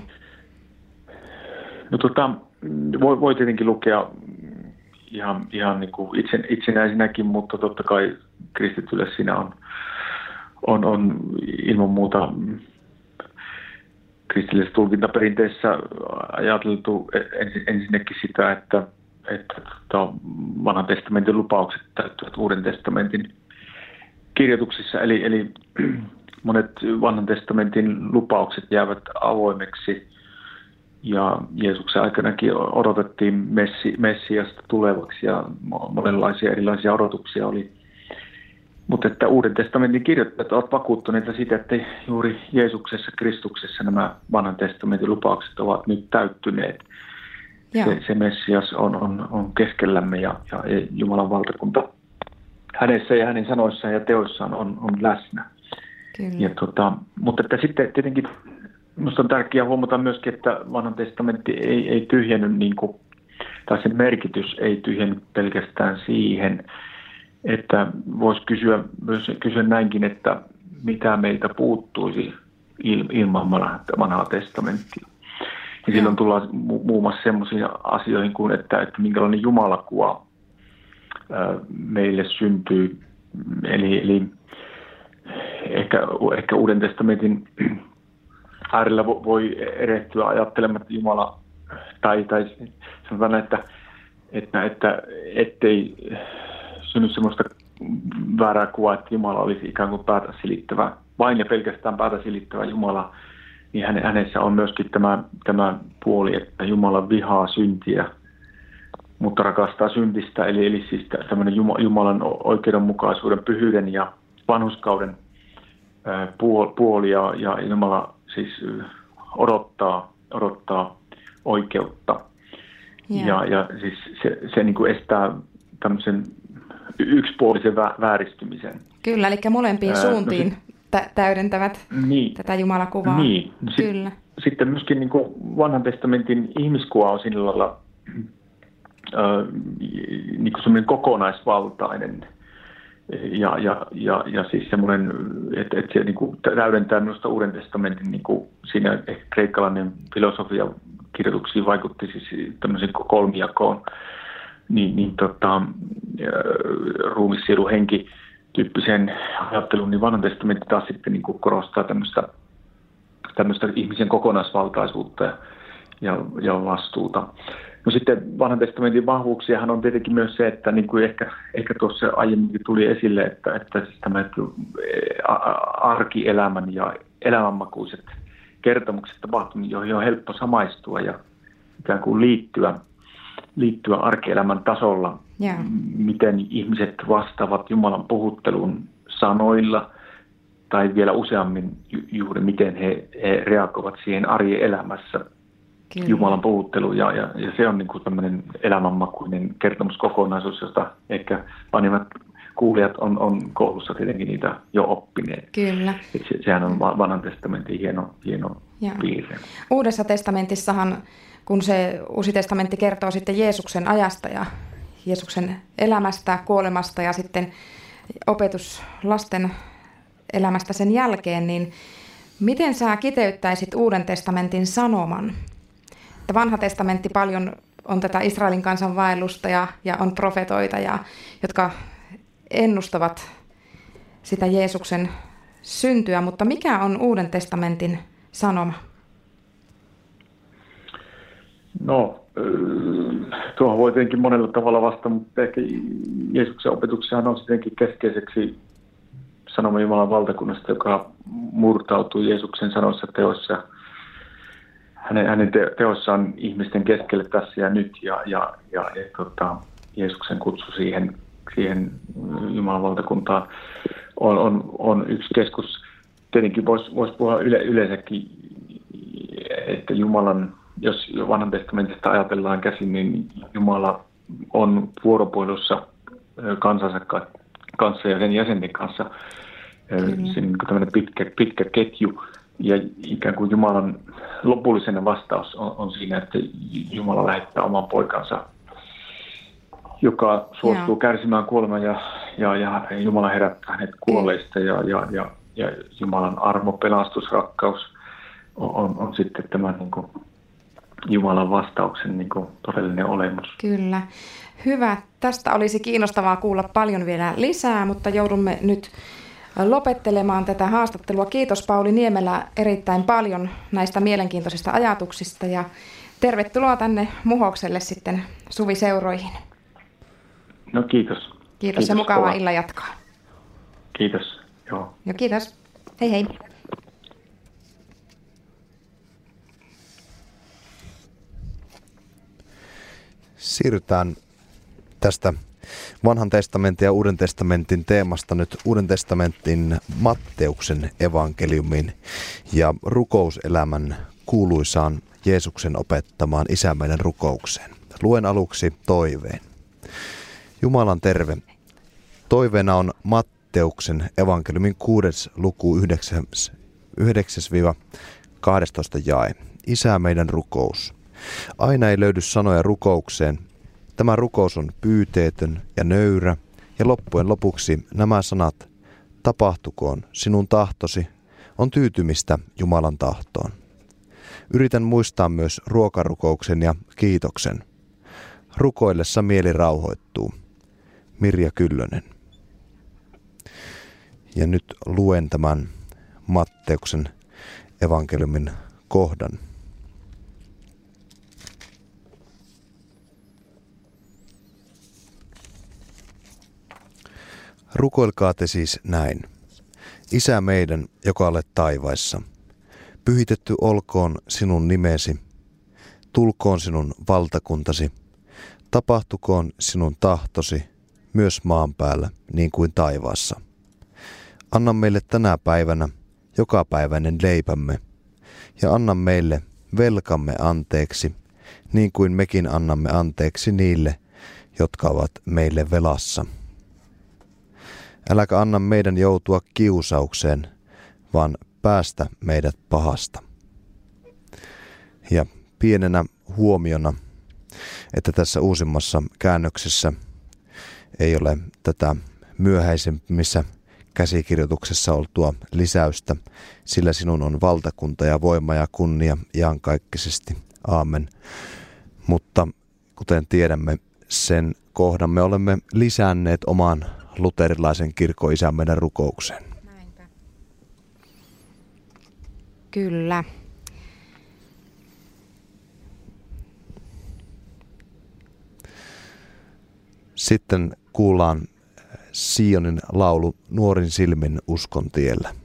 No voi tietenkin lukea ihan niin kuin itsenäisinäkin, mutta totta kai kristitylle siinä on ilman muuta kristillisessä tulkintaperinteessä ajateltu ensinnäkin sitä, että Vanhan testamentin lupaukset täyttyvät Uuden testamentin kirjoituksissa, eli monet Vanhan testamentin lupaukset jäävät avoimeksi, ja Jeesuksen aikanakin odotettiin Messiasta tulevaksi, ja monenlaisia erilaisia odotuksia oli. Mutta että Uuden testamentin kirjoittajat ovat vakuuttuneita siitä, että juuri Jeesuksessa, Kristuksessa nämä Vanhan testamentin lupaukset ovat nyt täyttyneet. Se Messias on keskellämme, ja Jumalan valtakunta hänessä ja hänen sanoissaan ja teoissaan on läsnä. Ja mutta että sitten tietenkin minusta on tärkeää huomata myöskin, että Vanhan testamentti ei tyhjennyt, tai sen merkitys ei tyhjennyt pelkästään siihen, että voisi kysyä näinkin, että mitä meiltä puuttuisi ilman Vanhaa testamenttia. Ja silloin tullaan muun muassa sellaisiin asioihin kuin, että minkälainen jumalakuva meille syntyy. Eli ehkä Uuden testamentin äärellä voi erehtyä ajattelemaan, että Jumala, tai sanotaan, että ettei synny semmoista väärää kuvaa, että Jumala olisi ikään kuin päätä silittävä, vain ja pelkästään päätä silittävä Jumala, niin hänessä on myöskin tämä puoli, että Jumala vihaa syntiä, mutta rakastaa syntistä, eli siis tämmöinen Jumalan oikeudenmukaisuuden, pyhyyden ja vanhurskauden puoli, ja Jumala siis odottaa oikeutta. Ja siis se niin kuin estää tämmöisen yksipuolisen vääristymisen. Kyllä, eli molempiin suuntiin täydentävät tätä Jumalakuvaa. Niin. Kyllä. Sitten myöskin niin kuin Vanhan testamentin ihmiskuva on sillä lailla niin kuin semmoinen kokonaisvaltainen ja siis semmoinen, että se niin kuin täydentää minusta Uuden testamentin, niin kuin siinä ehkä kreikkalainen filosofia kirjoituksiin vaikutti siis tämmöisen kolmijakoon, ruumis, sielu, henki tyyppiseen ajatteluun, niin Vanhan testamentti taas sitten niin kuin korostaa tämmöistä ihmisen kokonaisvaltaisuutta ja vastuuta. No sitten Vanhan testamentin vahvuuksiahan on tietenkin myös se, että niin kuin ehkä tuossa aiemminkin tuli esille, että siis tämä arkielämän ja elämänmakuiset kertomukset tapahtumiin, joihin on helppo samaistua ja ikään kuin liittyä arkielämän tasolla, miten ihmiset vastaavat Jumalan puhutteluun sanoilla tai vielä useammin juuri miten he reagoivat siihen arjen elämässä. Kyllä. Jumalan puhutteluun ja se on niin kuin tämmöinen elämänmakuinen kertomuskokonaisuus, josta ehkä vanhimmat kuulijat on koulussa tietenkin niitä jo oppineet. Kyllä. Sehän on Vanhan testamentin hieno piirre. Uudessa testamentissahan, kun se Uusi testamentti kertoo sitten Jeesuksen ajasta ja Jeesuksen elämästä, kuolemasta ja sitten opetus lasten elämästä sen jälkeen, niin miten sä kiteyttäisit Uuden testamentin sanoman? Että Vanha testamentti paljon on tätä Israelin kansan vaellusta ja on profetoita, jotka ennustavat sitä Jeesuksen syntyä, mutta mikä on Uuden testamentin sanoma? No, tuohon voi tietenkin monella tavalla vastata, mutta ehkä Jeesuksen opetuksessahan on tietenkin keskeiseksi sanoma Jumalan valtakunnasta, joka murtautuu Jeesuksen sanoissa, teoissa. Hänen teossaan ihmisten keskelle tässä ja nyt ja Jeesuksen kutsu siihen Jumalan valtakuntaan on yksi keskus. Tietenkin voisi puhua yleensäkin, että Jumalan, jos Vanhan testamentista ajatellaan käsin, niin Jumala on vuoropuhelussa kansansa kanssa ja sen jäsenten kanssa. Se on tämmöinen pitkä ketju. Ja ikään kuin Jumalan lopullisena vastaus on siinä, että Jumala lähettää oman poikansa, joka suostuu kärsimään kuoleman ja Jumala herättää hänet kuolleista ja Jumalan armo, pelastus, rakkaus on sitten tämän niin kuin Jumalan vastauksen niin kuin todellinen olemus. Kyllä. Hyvä. Tästä olisi kiinnostavaa kuulla paljon vielä lisää, mutta joudumme nyt lopettelemaan tätä haastattelua. Kiitos Pauli Niemelä erittäin paljon näistä mielenkiintoisista ajatuksista ja tervetuloa tänne Muhokselle sitten suviseuroihin. No kiitos. Kiitos ja mukavaa illan jatkoa. Kiitos. Joo. Ja kiitos. Hei hei. Siirrytään tästä Vanhan testamentin ja Uuden testamentin teemasta nyt Uuden testamentin Matteuksen evankeliumiin ja rukouselämän kuuluisaan Jeesuksen opettamaan Isä meidän rukoukseen. Luen aluksi toiveen. Jalan terve. Toiveena on Matteuksen evankeliumin 6. luku 9-12 jae. Isä meidän rukous. Aina ei löydy sanoja rukoukseen. Tämä rukous on pyyteetön ja nöyrä, ja loppujen lopuksi nämä sanat, tapahtukoon sinun tahtosi, on tyytymistä Jumalan tahtoon. Yritän muistaa myös ruokarukouksen ja kiitoksen. Rukoillessa mieli rauhoittuu. Mirja Kyllönen. Ja nyt luen tämän Matteuksen evankeliumin kohdan. Rukoilkaa te siis näin. Isä meidän, joka olet taivaissa, pyhitetty olkoon sinun nimesi, tulkoon sinun valtakuntasi, Tapahtukoon sinun tahtosi myös maan päällä niin kuin taivaassa. Anna meille tänä päivänä jokapäiväinen leipämme ja anna meille velkamme anteeksi, niin kuin mekin annamme anteeksi niille, jotka ovat meille velassa. Äläkä anna meidän joutua kiusaukseen, vaan päästä meidät pahasta. Ja pienenä huomiona, että tässä uusimmassa käännöksessä ei ole tätä myöhäisemmissä käsikirjoituksessa oltua lisäystä, sillä sinun on valtakunta ja voima ja kunnia iankaikkisesti. Aamen. Mutta kuten tiedämme, sen kohdan me olemme lisänneet oman luterilaisen kirkkoisän meidän rukoukseen. Näinpä. Kyllä. Sitten kuullaan Sionin laulu Nuorin silmin uskon tiellä.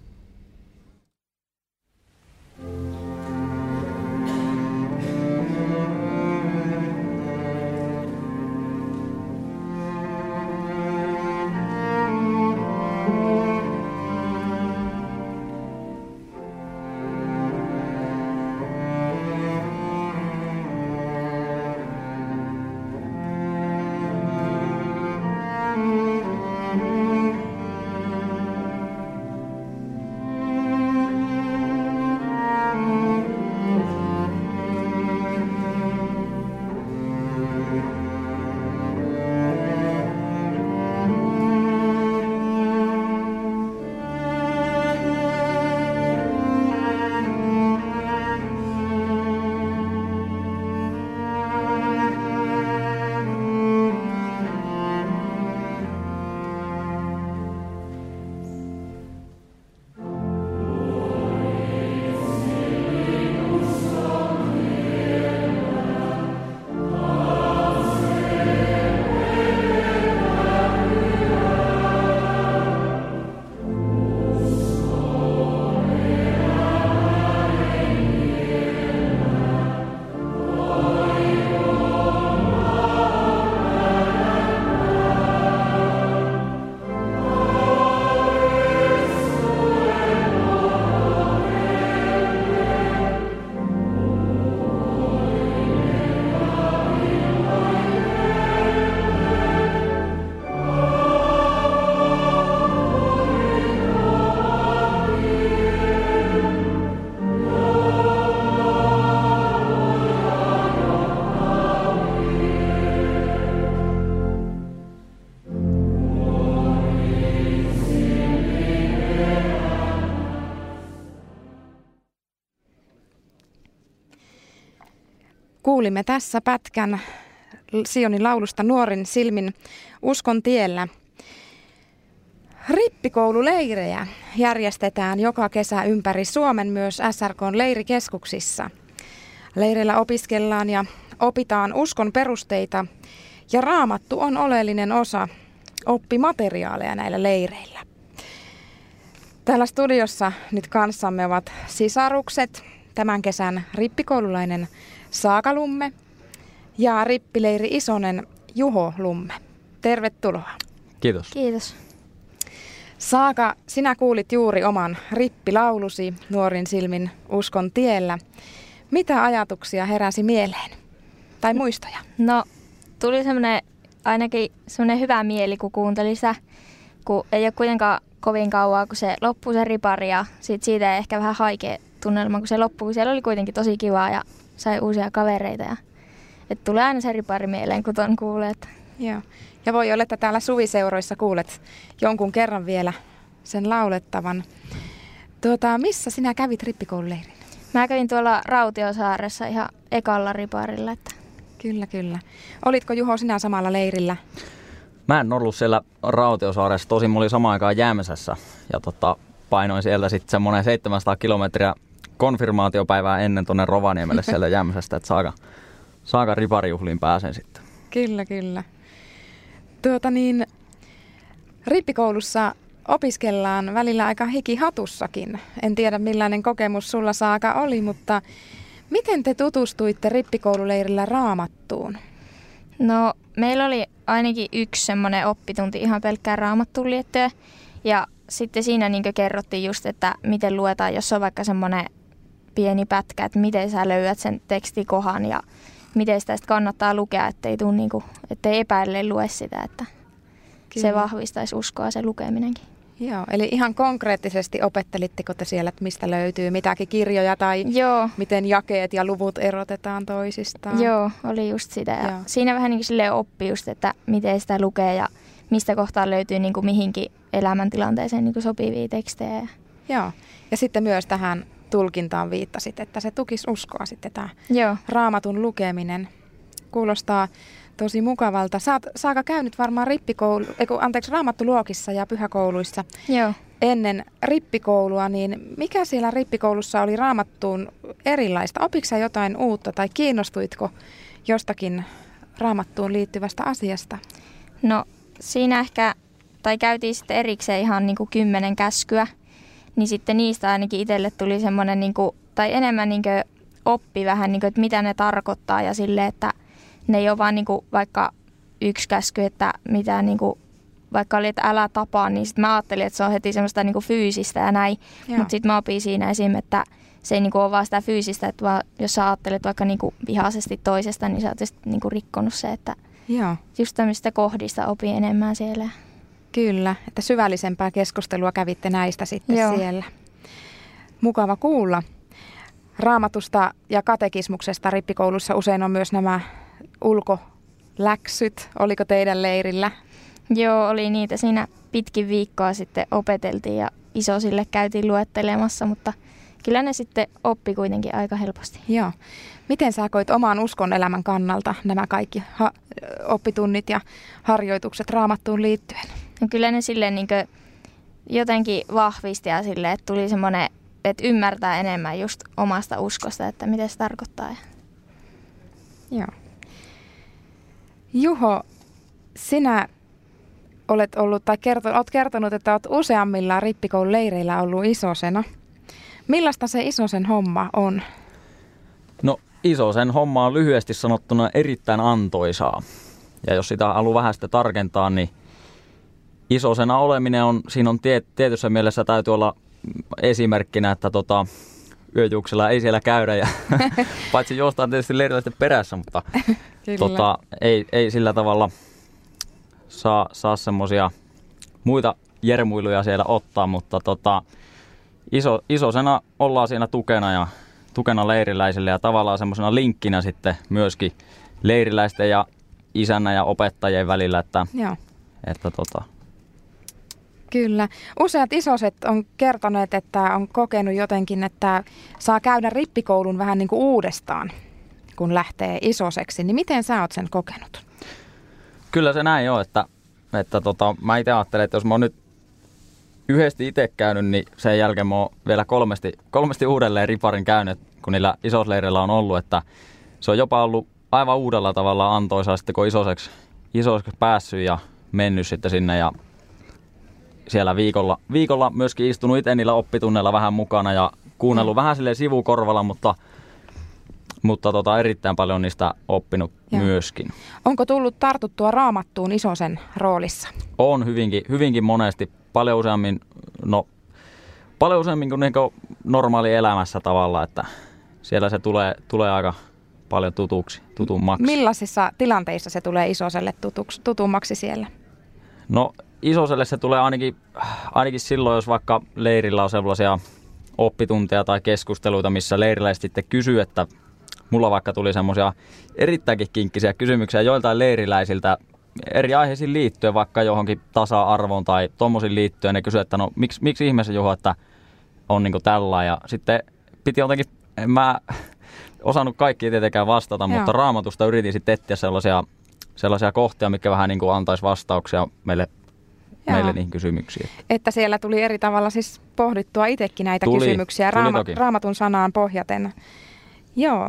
Kuulimme tässä pätkän Sionin laulusta Nuorin silmin uskon tiellä. Rippikoululeirejä järjestetään joka kesä ympäri Suomen myös SRK:n leirikeskuksissa. Leireillä opiskellaan ja opitaan uskon perusteita ja Raamattu on oleellinen osa oppimateriaaleja näillä leireillä. Täällä studiossa nyt kanssamme ovat sisarukset, tämän kesän rippikoululainen Saaka Lumme ja rippileiri isonen Juho Lumme. Tervetuloa. Kiitos. Kiitos. Saaka, sinä kuulit juuri oman rippilaulusi Nuorin silmin uskon tiellä. Mitä ajatuksia heräsi mieleen? Tai muistoja? No, tuli ainakin semmoinen hyvä mieli, kun kuuntelin sitä, kun ei ole kuitenkaan kovin kauaa, kun se loppui se ripari ja siitä ei ehkä vähän haikea tunnelma, kun se loppui, kun siellä oli kuitenkin tosi kivaa ja sai uusia kavereita. Ja, että tulee aina se ripari mieleen, kun ton kuulee. Joo. Ja voi olla, että täällä suviseuroissa kuulet jonkun kerran vielä sen laulettavan. Missä sinä kävit rippikoululeirin? Mä kävin tuolla Rautiosaaressa ihan ekalla riparilla. Että. Kyllä, kyllä. Olitko Juho sinä samalla leirillä? Mä en ollut siellä Rautiosaaressa, tosin mä olin samaan aikaan Jämsässä ja painoin sieltä sitten semmoinen 700 kilometriä konfirmaatiopäivää ennen tuonne Rovaniemelle sieltä Jämsästä, että saaka riparijuhliin pääsen sitten. Kyllä, kyllä. Rippikoulussa opiskellaan välillä aika hikihatussakin. En tiedä millainen kokemus sulla Saaka oli, mutta miten te tutustuitte rippikoululeirillä Raamattuun? No, meillä oli ainakin yksi semmoinen oppitunti ihan pelkkää raamattuun liittyen. Ja sitten siinä niin kerrottiin just, että miten luetaan, jos on vaikka semmoinen pieni pätkä, että miten sä löydät sen tekstikohan ja miten sitä kannattaa lukea, ettei epäille lue sitä, että Kyllä. se vahvistaisi uskoa se lukeminenkin. Joo, eli ihan konkreettisesti opettelitteko te siellä, että mistä löytyy mitäkin kirjoja tai miten jakeet ja luvut erotetaan toisistaan? Joo, oli just sitä. Ja siinä vähän niin kuin silleen oppi just, että miten sitä lukee ja mistä kohtaa löytyy niin kuin mihinkin elämäntilanteeseen niin kuin sopivia tekstejä. Joo, ja sitten myös tähän tulkintaan viittasit, että se tukisi uskoa sitten tämä Raamatun lukeminen. Kuulostaa tosi mukavalta. Saaka käynyt varmaan raamattuluokissa ja pyhäkouluissa ennen rippikoulua, niin mikä siellä rippikoulussa oli Raamattuun erilaista? Opitko sä jotain uutta tai kiinnostuitko jostakin Raamattuun liittyvästä asiasta? No siinä ehkä, tai käytiin sitten erikseen ihan niin kuin 10 käskyä, niin sitten niistä ainakin itselle tuli semmoinen, niin kuin, tai enemmän niin kuin oppi vähän, niin kuin, että mitä ne tarkoittaa ja silleen, että ne ei ole vaan niin kuin vaikka yksi käsky, että mitä niin kuin, vaikka oli, että älä tapaa, niin sitten mä ajattelin, että se on heti semmoista niin kuin fyysistä ja näin. Mutta sitten mä opin siinä esim. Että se ei niin kuin ole vaan sitä fyysistä, että vaan, jos sä ajattelet vaikka niin kuin vihaisesti toisesta, niin sä oot niin kuin rikkonut se, että just tämmöistä kohdista opin enemmän siellä. Kyllä, että syvällisempää keskustelua kävitte näistä sitten siellä. Mukava kuulla. Raamatusta ja katekismuksesta rippikoulussa usein on myös nämä ulkoläksyt. Oliko teidän leirillä? Joo, oli niitä. Siinä pitkin viikkoa sitten opeteltiin ja isosille käytiin luettelemassa, mutta kyllä ne sitten oppi kuitenkin aika helposti. Joo. Miten sä koit oman uskon elämän kannalta nämä kaikki oppitunnit ja harjoitukset Raamattuun liittyen? No kyllä ne silleen niin kuin jotenkin vahvisti ja silleen, että tuli semmoinen, että ymmärtää enemmän just omasta uskosta, että mitä se tarkoittaa. Joo. Juho, sinä olet ollut tai olet kertonut, että olet useammilla rippikoulun leireillä ollut isosena. Millaista se isosen homma on? No isosen homma on lyhyesti sanottuna erittäin antoisaa. Ja jos sitä haluaa vähän sitä tarkentaa, niin isosena oleminen on, siinä on tietyssä mielessä täytyy olla esimerkkinä, että yöjuuksella ei siellä käydä, ja paitsi juostaan tietysti leiriläisten perässä, mutta ei sillä tavalla saa semmoisia muita jermuiluja siellä ottaa, mutta isosena ollaan siinä tukena leiriläisille ja tavallaan semmoisena linkkinä sitten myöskin leiriläisten ja isännän ja opettajien välillä, että Kyllä. Useat isoset on kertoneet, että on kokenut jotenkin, että saa käydä rippikoulun vähän niin kuin uudestaan, kun lähtee isoseksi. Niin miten sä oot sen kokenut? Kyllä se näin on, että mä itse ajattelen, että jos mä oon nyt yhdesti itse käynyt, niin sen jälkeen mä oon vielä kolmesti uudelleen riparin käynyt, kun niillä isosleireillä on ollut, että se on jopa ollut aivan uudella tavalla antoisaa sitten, kun isoseksi päässyt ja mennyt sitten sinne ja siellä viikolla myöskin istunut itse niillä oppitunneilla vähän mukana ja kuunnellut vähän silleen sivukorvalla, mutta erittäin paljon niistä oppinut myöskin. Onko tullut tartuttua Raamattuun isosen roolissa? On hyvinkin monesti, paljon useammin kuin normaali elämässä tavalla, että siellä se tulee aika paljon tutummaksi. Millaisissa tilanteissa se tulee isoselle tutummaksi siellä? No isoselle se tulee ainakin silloin, jos vaikka leirillä on sellaisia oppitunteja tai keskusteluita, missä leiriläiset sitten kysyy, että mulla vaikka tuli semmoisia erittäinkin kinkkisiä kysymyksiä joiltain leiriläisiltä eri aiheisiin liittyen, vaikka johonkin tasa-arvoon tai tommosiin liittyen. Ne kysyy, että no miksi ihmeessä Juho, että on niinku tällä. Ja sitten piti jotenkin, en mä osannut kaikkia tietenkään vastata, mutta Raamatusta yritin sitten etsiä sellaisia kohtia, mitkä vähän niin kuin antaisi vastauksia meille niihin kysymyksiin. Että siellä tuli eri tavalla siis pohdittua itsekin näitä kysymyksiä Raamatun sanaan pohjaten. Joo.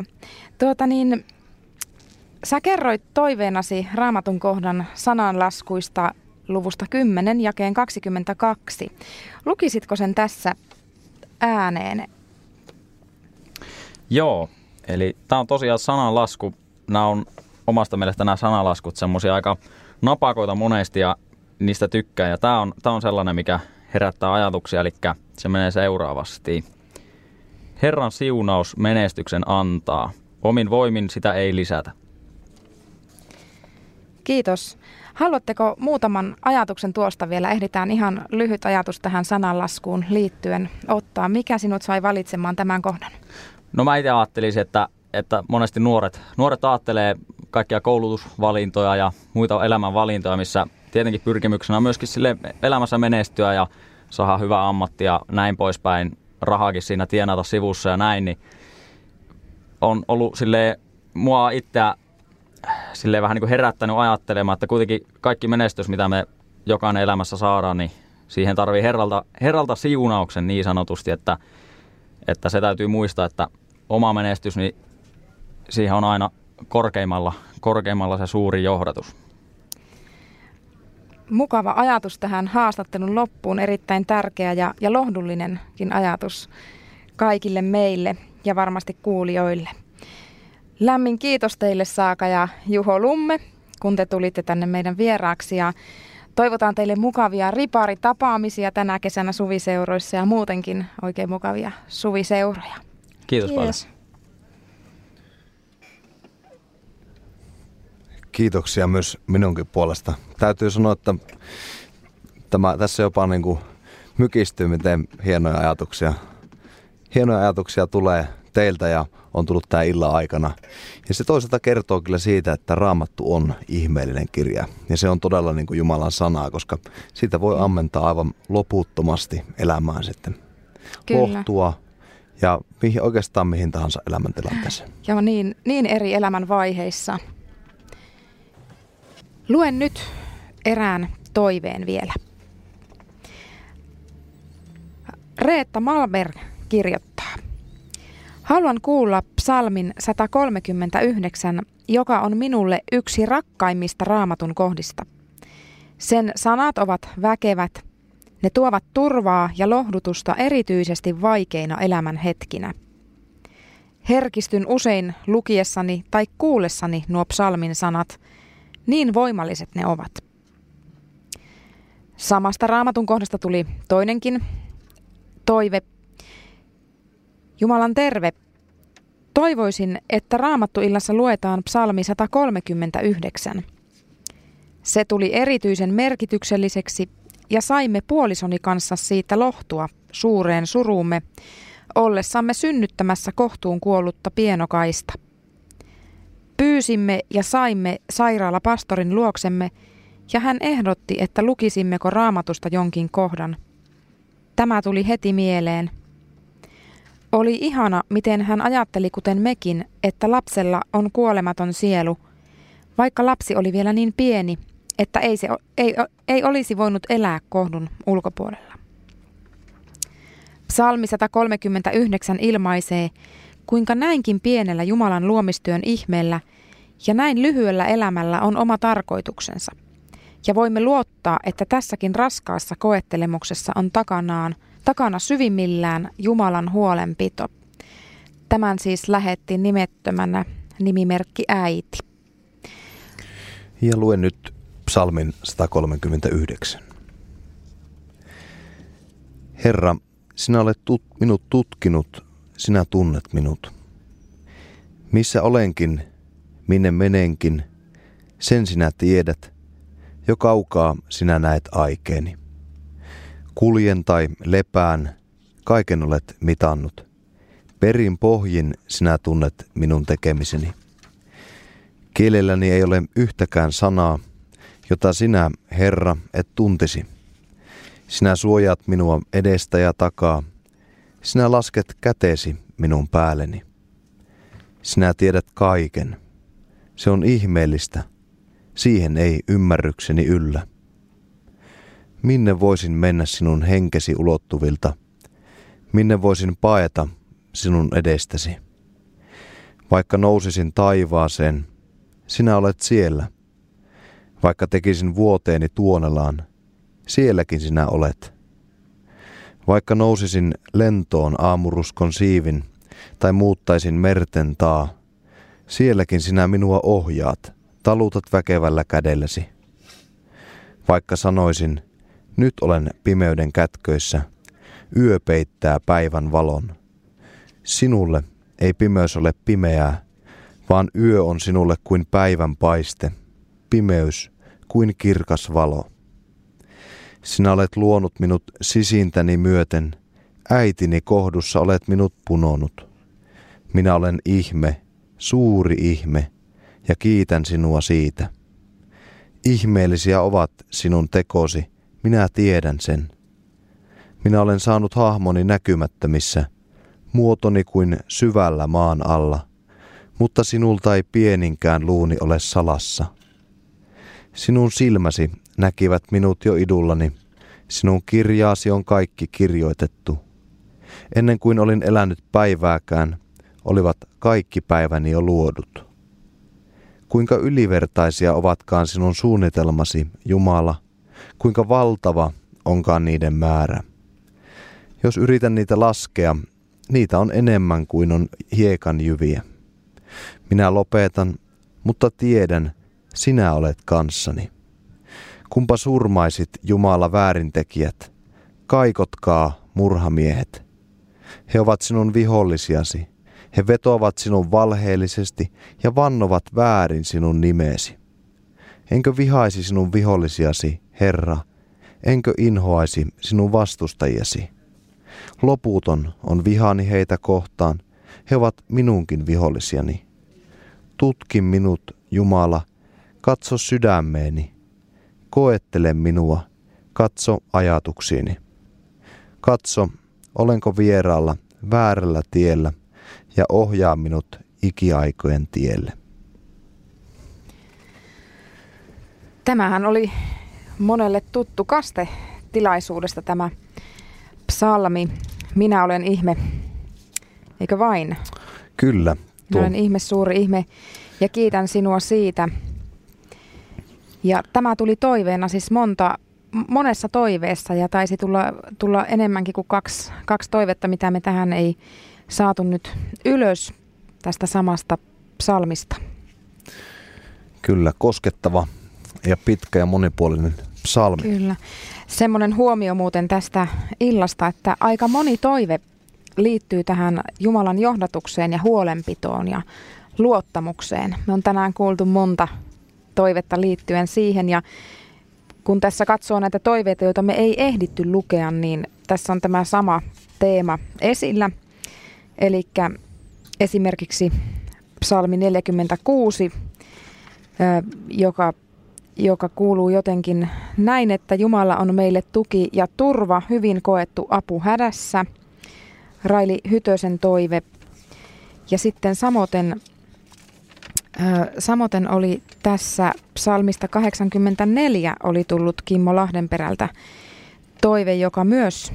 Sä kerroit toiveenasi Raamatun kohdan sananlaskuista luvusta 10, jakeen 22. Lukisitko sen tässä ääneen? Joo, eli tämä on tosiaan sananlasku. Nämä on omasta mielestä nämä sanalaskut semmoisia aika napakoita monesti ja niistä tykkään. Ja tää on sellainen, mikä herättää ajatuksia, eli se menee seuraavasti. Herran siunaus menestyksen antaa. Omin voimin sitä ei lisätä. Kiitos. Haluatteko muutaman ajatuksen tuosta vielä? Ehditään ihan lyhyt ajatus tähän sananlaskuun liittyen ottaa. Mikä sinut sai valitsemaan tämän kohdan? No mä itse ajattelisin, että monesti nuoret ajattelee kaikkia koulutusvalintoja ja muita elämänvalintoja, missä tietenkin pyrkimyksenä on myöskin sille elämässä menestyä ja saada hyvä ammatti ja näin poispäin, rahaakin siinä tienata sivussa ja näin, niin on ollut silleen mua itseä silleen vähän niin kuin herättänyt ajattelemaan, että kuitenkin kaikki menestys, mitä me jokainen elämässä saadaan, niin siihen tarvii herralta siunauksen niin sanotusti, että se täytyy muistaa, että oma menestys, niin siihen on aina korkeimmalla se suuri johdatus. Mukava ajatus tähän haastattelun loppuun, erittäin tärkeä ja lohdullinenkin ajatus kaikille meille ja varmasti kuulijoille. Lämmin kiitos teille Saaka ja Juho Lumme, kun te tulitte tänne meidän vieraaksi ja toivotaan teille mukavia riparitapaamisia tänä kesänä suviseuroissa ja muutenkin oikein mukavia suviseuroja. Kiitos paljon. Kiitoksia myös minunkin puolesta. Täytyy sanoa, että tässä jopa niin kuin mykistyy, miten hienoja ajatuksia tulee teiltä ja on tullut tämä illan aikana. Ja se toisaalta kertoo kyllä siitä, että Raamattu on ihmeellinen kirja. Ja se on todella niin kuin Jumalan sanaa, koska siitä voi ammentaa aivan loputtomasti elämään sitten. Kyllä. Lohtua ja oikeastaan mihin tahansa elämäntilanteessa. Ja niin eri elämän vaiheissa. Luen nyt erään toiveen vielä. Reetta Malmberg kirjoittaa. Haluan kuulla psalmin 139, joka on minulle yksi rakkaimmista Raamatun kohdista. Sen sanat ovat väkevät. Ne tuovat turvaa ja lohdutusta erityisesti vaikeina elämän hetkinä. Herkistyn usein lukiessani tai kuullessani nuo psalmin sanat. Niin voimalliset ne ovat. Samasta Raamatun kohdasta tuli toinenkin toive. Jumalan terve. Toivoisin, että Raamattuillassa luetaan psalmi 139. Se tuli erityisen merkitykselliseksi ja saimme puolisoni kanssa siitä lohtua suureen suruumme, ollessamme synnyttämässä kohtuun kuollutta pienokaista. Pyysimme ja saimme sairaalapastorin luoksemme, ja hän ehdotti, että lukisimmeko Raamatusta jonkin kohdan. Tämä tuli heti mieleen. Oli ihana, miten hän ajatteli kuten mekin, että lapsella on kuolematon sielu, vaikka lapsi oli vielä niin pieni, että ei olisi voinut elää kohdun ulkopuolella. Psalmi 139 ilmaisee, kuinka näinkin pienellä Jumalan luomistyön ihmeellä ja näin lyhyellä elämällä on oma tarkoituksensa. Ja voimme luottaa, että tässäkin raskaassa koettelemuksessa on takana syvimmillään Jumalan huolenpito. Tämän siis lähetti nimettömänä nimimerkki äiti. Ja luen nyt psalmin 139. Herra, sinä olet minut tutkinut, sinä tunnet minut. Missä olenkin, minne menenkin, sen sinä tiedät, jo kaukaa sinä näet aikeeni. Kuljen tai lepään, kaiken olet mitannut. Perin pohjin sinä tunnet minun tekemiseni. Kielelläni ei ole yhtäkään sanaa, jota sinä, Herra, et tuntisi. Sinä suojaat minua edestä ja takaa. Sinä lasket käteesi minun päälleni. Sinä tiedät kaiken. Se on ihmeellistä. Siihen ei ymmärrykseni yllä. Minne voisin mennä sinun henkesi ulottuvilta? Minne voisin paeta sinun edestäsi? Vaikka nousisin taivaaseen, sinä olet siellä. Vaikka tekisin vuoteeni tuonelaan, sielläkin sinä olet. Vaikka nousisin lentoon aamuruskon siivin tai muuttaisin merten taa, sielläkin sinä minua ohjaat talutat väkevällä kädelläsi. Vaikka sanoisin, nyt olen pimeyden kätköissä, yö peittää päivän valon. Sinulle ei pimeys ole pimeää, vaan yö on sinulle kuin päivän paiste, pimeys kuin kirkas valo. Sinä olet luonut minut sisintäni myöten, äitini kohdussa olet minut punonut. Minä olen ihme, suuri ihme, ja kiitän sinua siitä. Ihmeellisiä ovat sinun tekosi, minä tiedän sen. Minä olen saanut hahmoni näkymättömissä, muotoni kuin syvällä maan alla, mutta sinulta ei pieninkään luuni ole salassa. Sinun silmäsi näkivät minut jo idullani, sinun kirjaasi on kaikki kirjoitettu. Ennen kuin olin elänyt päivääkään, olivat kaikki päiväni jo luodut. Kuinka ylivertaisia ovatkaan sinun suunnitelmasi, Jumala, kuinka valtava onkaan niiden määrä. Jos yritän niitä laskea, niitä on enemmän kuin on hiekan jyviä. Minä lopetan, mutta tiedän, sinä olet kanssani. Kumpa surmaisit, Jumala, väärintekijät, kaikotkaa murhamiehet. He ovat sinun vihollisiasi. He vetoavat sinun valheellisesti ja vannovat väärin sinun nimeesi. Enkö vihaisi sinun vihollisiasi, Herra, enkö inhoaisi sinun vastustajiasi? Loputon on vihani heitä kohtaan, he ovat minunkin vihollisiani. Tutki minut, Jumala, katso sydämeeni, koettele minua, katso ajatuksiini. Katso, olenko vieraalla, väärällä tiellä, ja ohjaa minut ikiaikojen tielle. Tämähän oli monelle tuttu kaste tilaisuudesta tämä psalmi. Minä olen ihme, eikö vain? Kyllä. Minä olen ihme, suuri ihme, ja kiitän sinua siitä. Ja tämä tuli toiveena siis monessa toiveessa, ja taisi tulla enemmänkin kuin kaksi toivetta, mitä me tähän ei saatu nyt ylös tästä samasta psalmista. Kyllä, koskettava ja pitkä ja monipuolinen psalmi. Kyllä. Semmoinen huomio muuten tästä illasta, että aika moni toive liittyy tähän Jumalan johdatukseen ja huolenpitoon ja luottamukseen. Me on tänään kuultu monta toivetta liittyen siihen, ja kun tässä katsoo näitä toiveita, joita me ei ehditty lukea, niin tässä on tämä sama teema esillä. Eli esimerkiksi psalmi 46, joka kuuluu jotenkin näin, että Jumala on meille tuki ja turva, hyvin koettu apu hädässä. Raili Hytösen toive. Ja sitten samoten oli tässä psalmista 84 oli tullut Kimmo Lahdenperältä toive, joka myös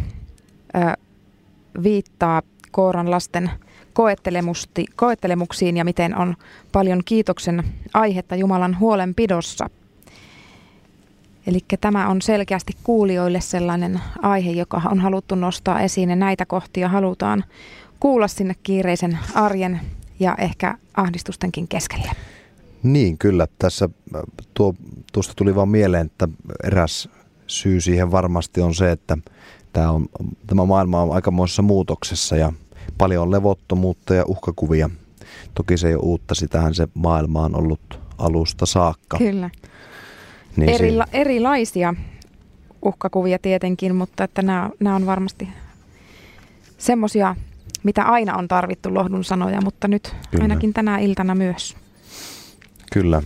viittaa Kooran lasten koettelemuksiin ja miten on paljon kiitoksen aihetta Jumalan huolenpidossa. Eli tämä on selkeästi kuulijoille sellainen aihe, joka on haluttu nostaa esiin, ja näitä kohtia halutaan kuulla sinne kiireisen arjen ja ehkä ahdistustenkin keskelle. Niin, kyllä. Tuosta tuli vaan mieleen, että eräs syy siihen varmasti on se, että tämä maailma on aikamoisessa muutoksessa ja paljon on levottomuutta ja uhkakuvia. Toki se ei ole uutta, sitähän se maailma on ollut alusta saakka. Kyllä. Niin erilaisia uhkakuvia tietenkin, mutta että nämä on varmasti semmoisia, mitä aina on tarvittu lohdun sanoja, mutta nyt kyllä. Ainakin tänä iltana myös. Kyllä.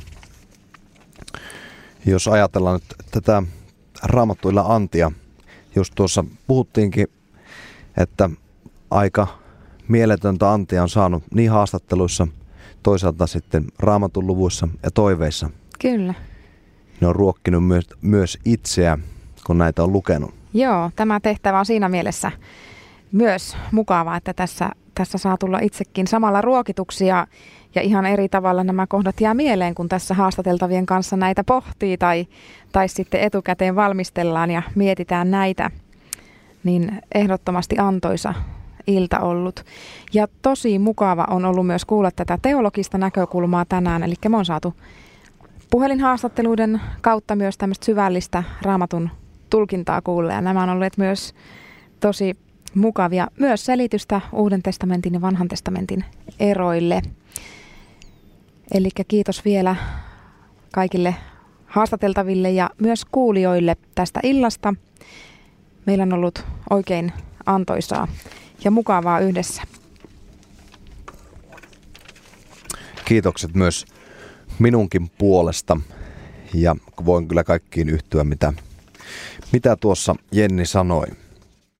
Jos ajatellaan nyt tätä Raamattuilla antia, just tuossa puhuttiinkin, että aika mieletöntä antia on saanut niin haastatteluissa, toisaalta sitten Raamatun luvuissa ja toiveissa. Kyllä. Ne on ruokkinut myös itseä, kun näitä on lukenut. Joo, tämä tehtävä on siinä mielessä myös mukava, että tässä saa tulla itsekin samalla ruokituksia ja ihan eri tavalla nämä kohdat jää mieleen, kun tässä haastateltavien kanssa näitä pohtii tai sitten etukäteen valmistellaan ja mietitään näitä, niin ehdottomasti antoisa ilta ollut. Ja tosi mukava on ollut myös kuulla tätä teologista näkökulmaa tänään, eli me on saatu puhelinhaastatteluiden kautta myös tämmöistä syvällistä Raamatun tulkintaa kuulla. Ja nämä on olleet myös tosi mukavia. Myös selitystä Uuden testamentin ja Vanhan testamentin eroille. Eli kiitos vielä kaikille haastateltaville ja myös kuulijoille tästä illasta. Meillä on ollut oikein antoisaa ja mukavaa yhdessä. Kiitokset myös minunkin puolesta ja voin kyllä kaikkiin yhtyä, mitä tuossa Jenni sanoi.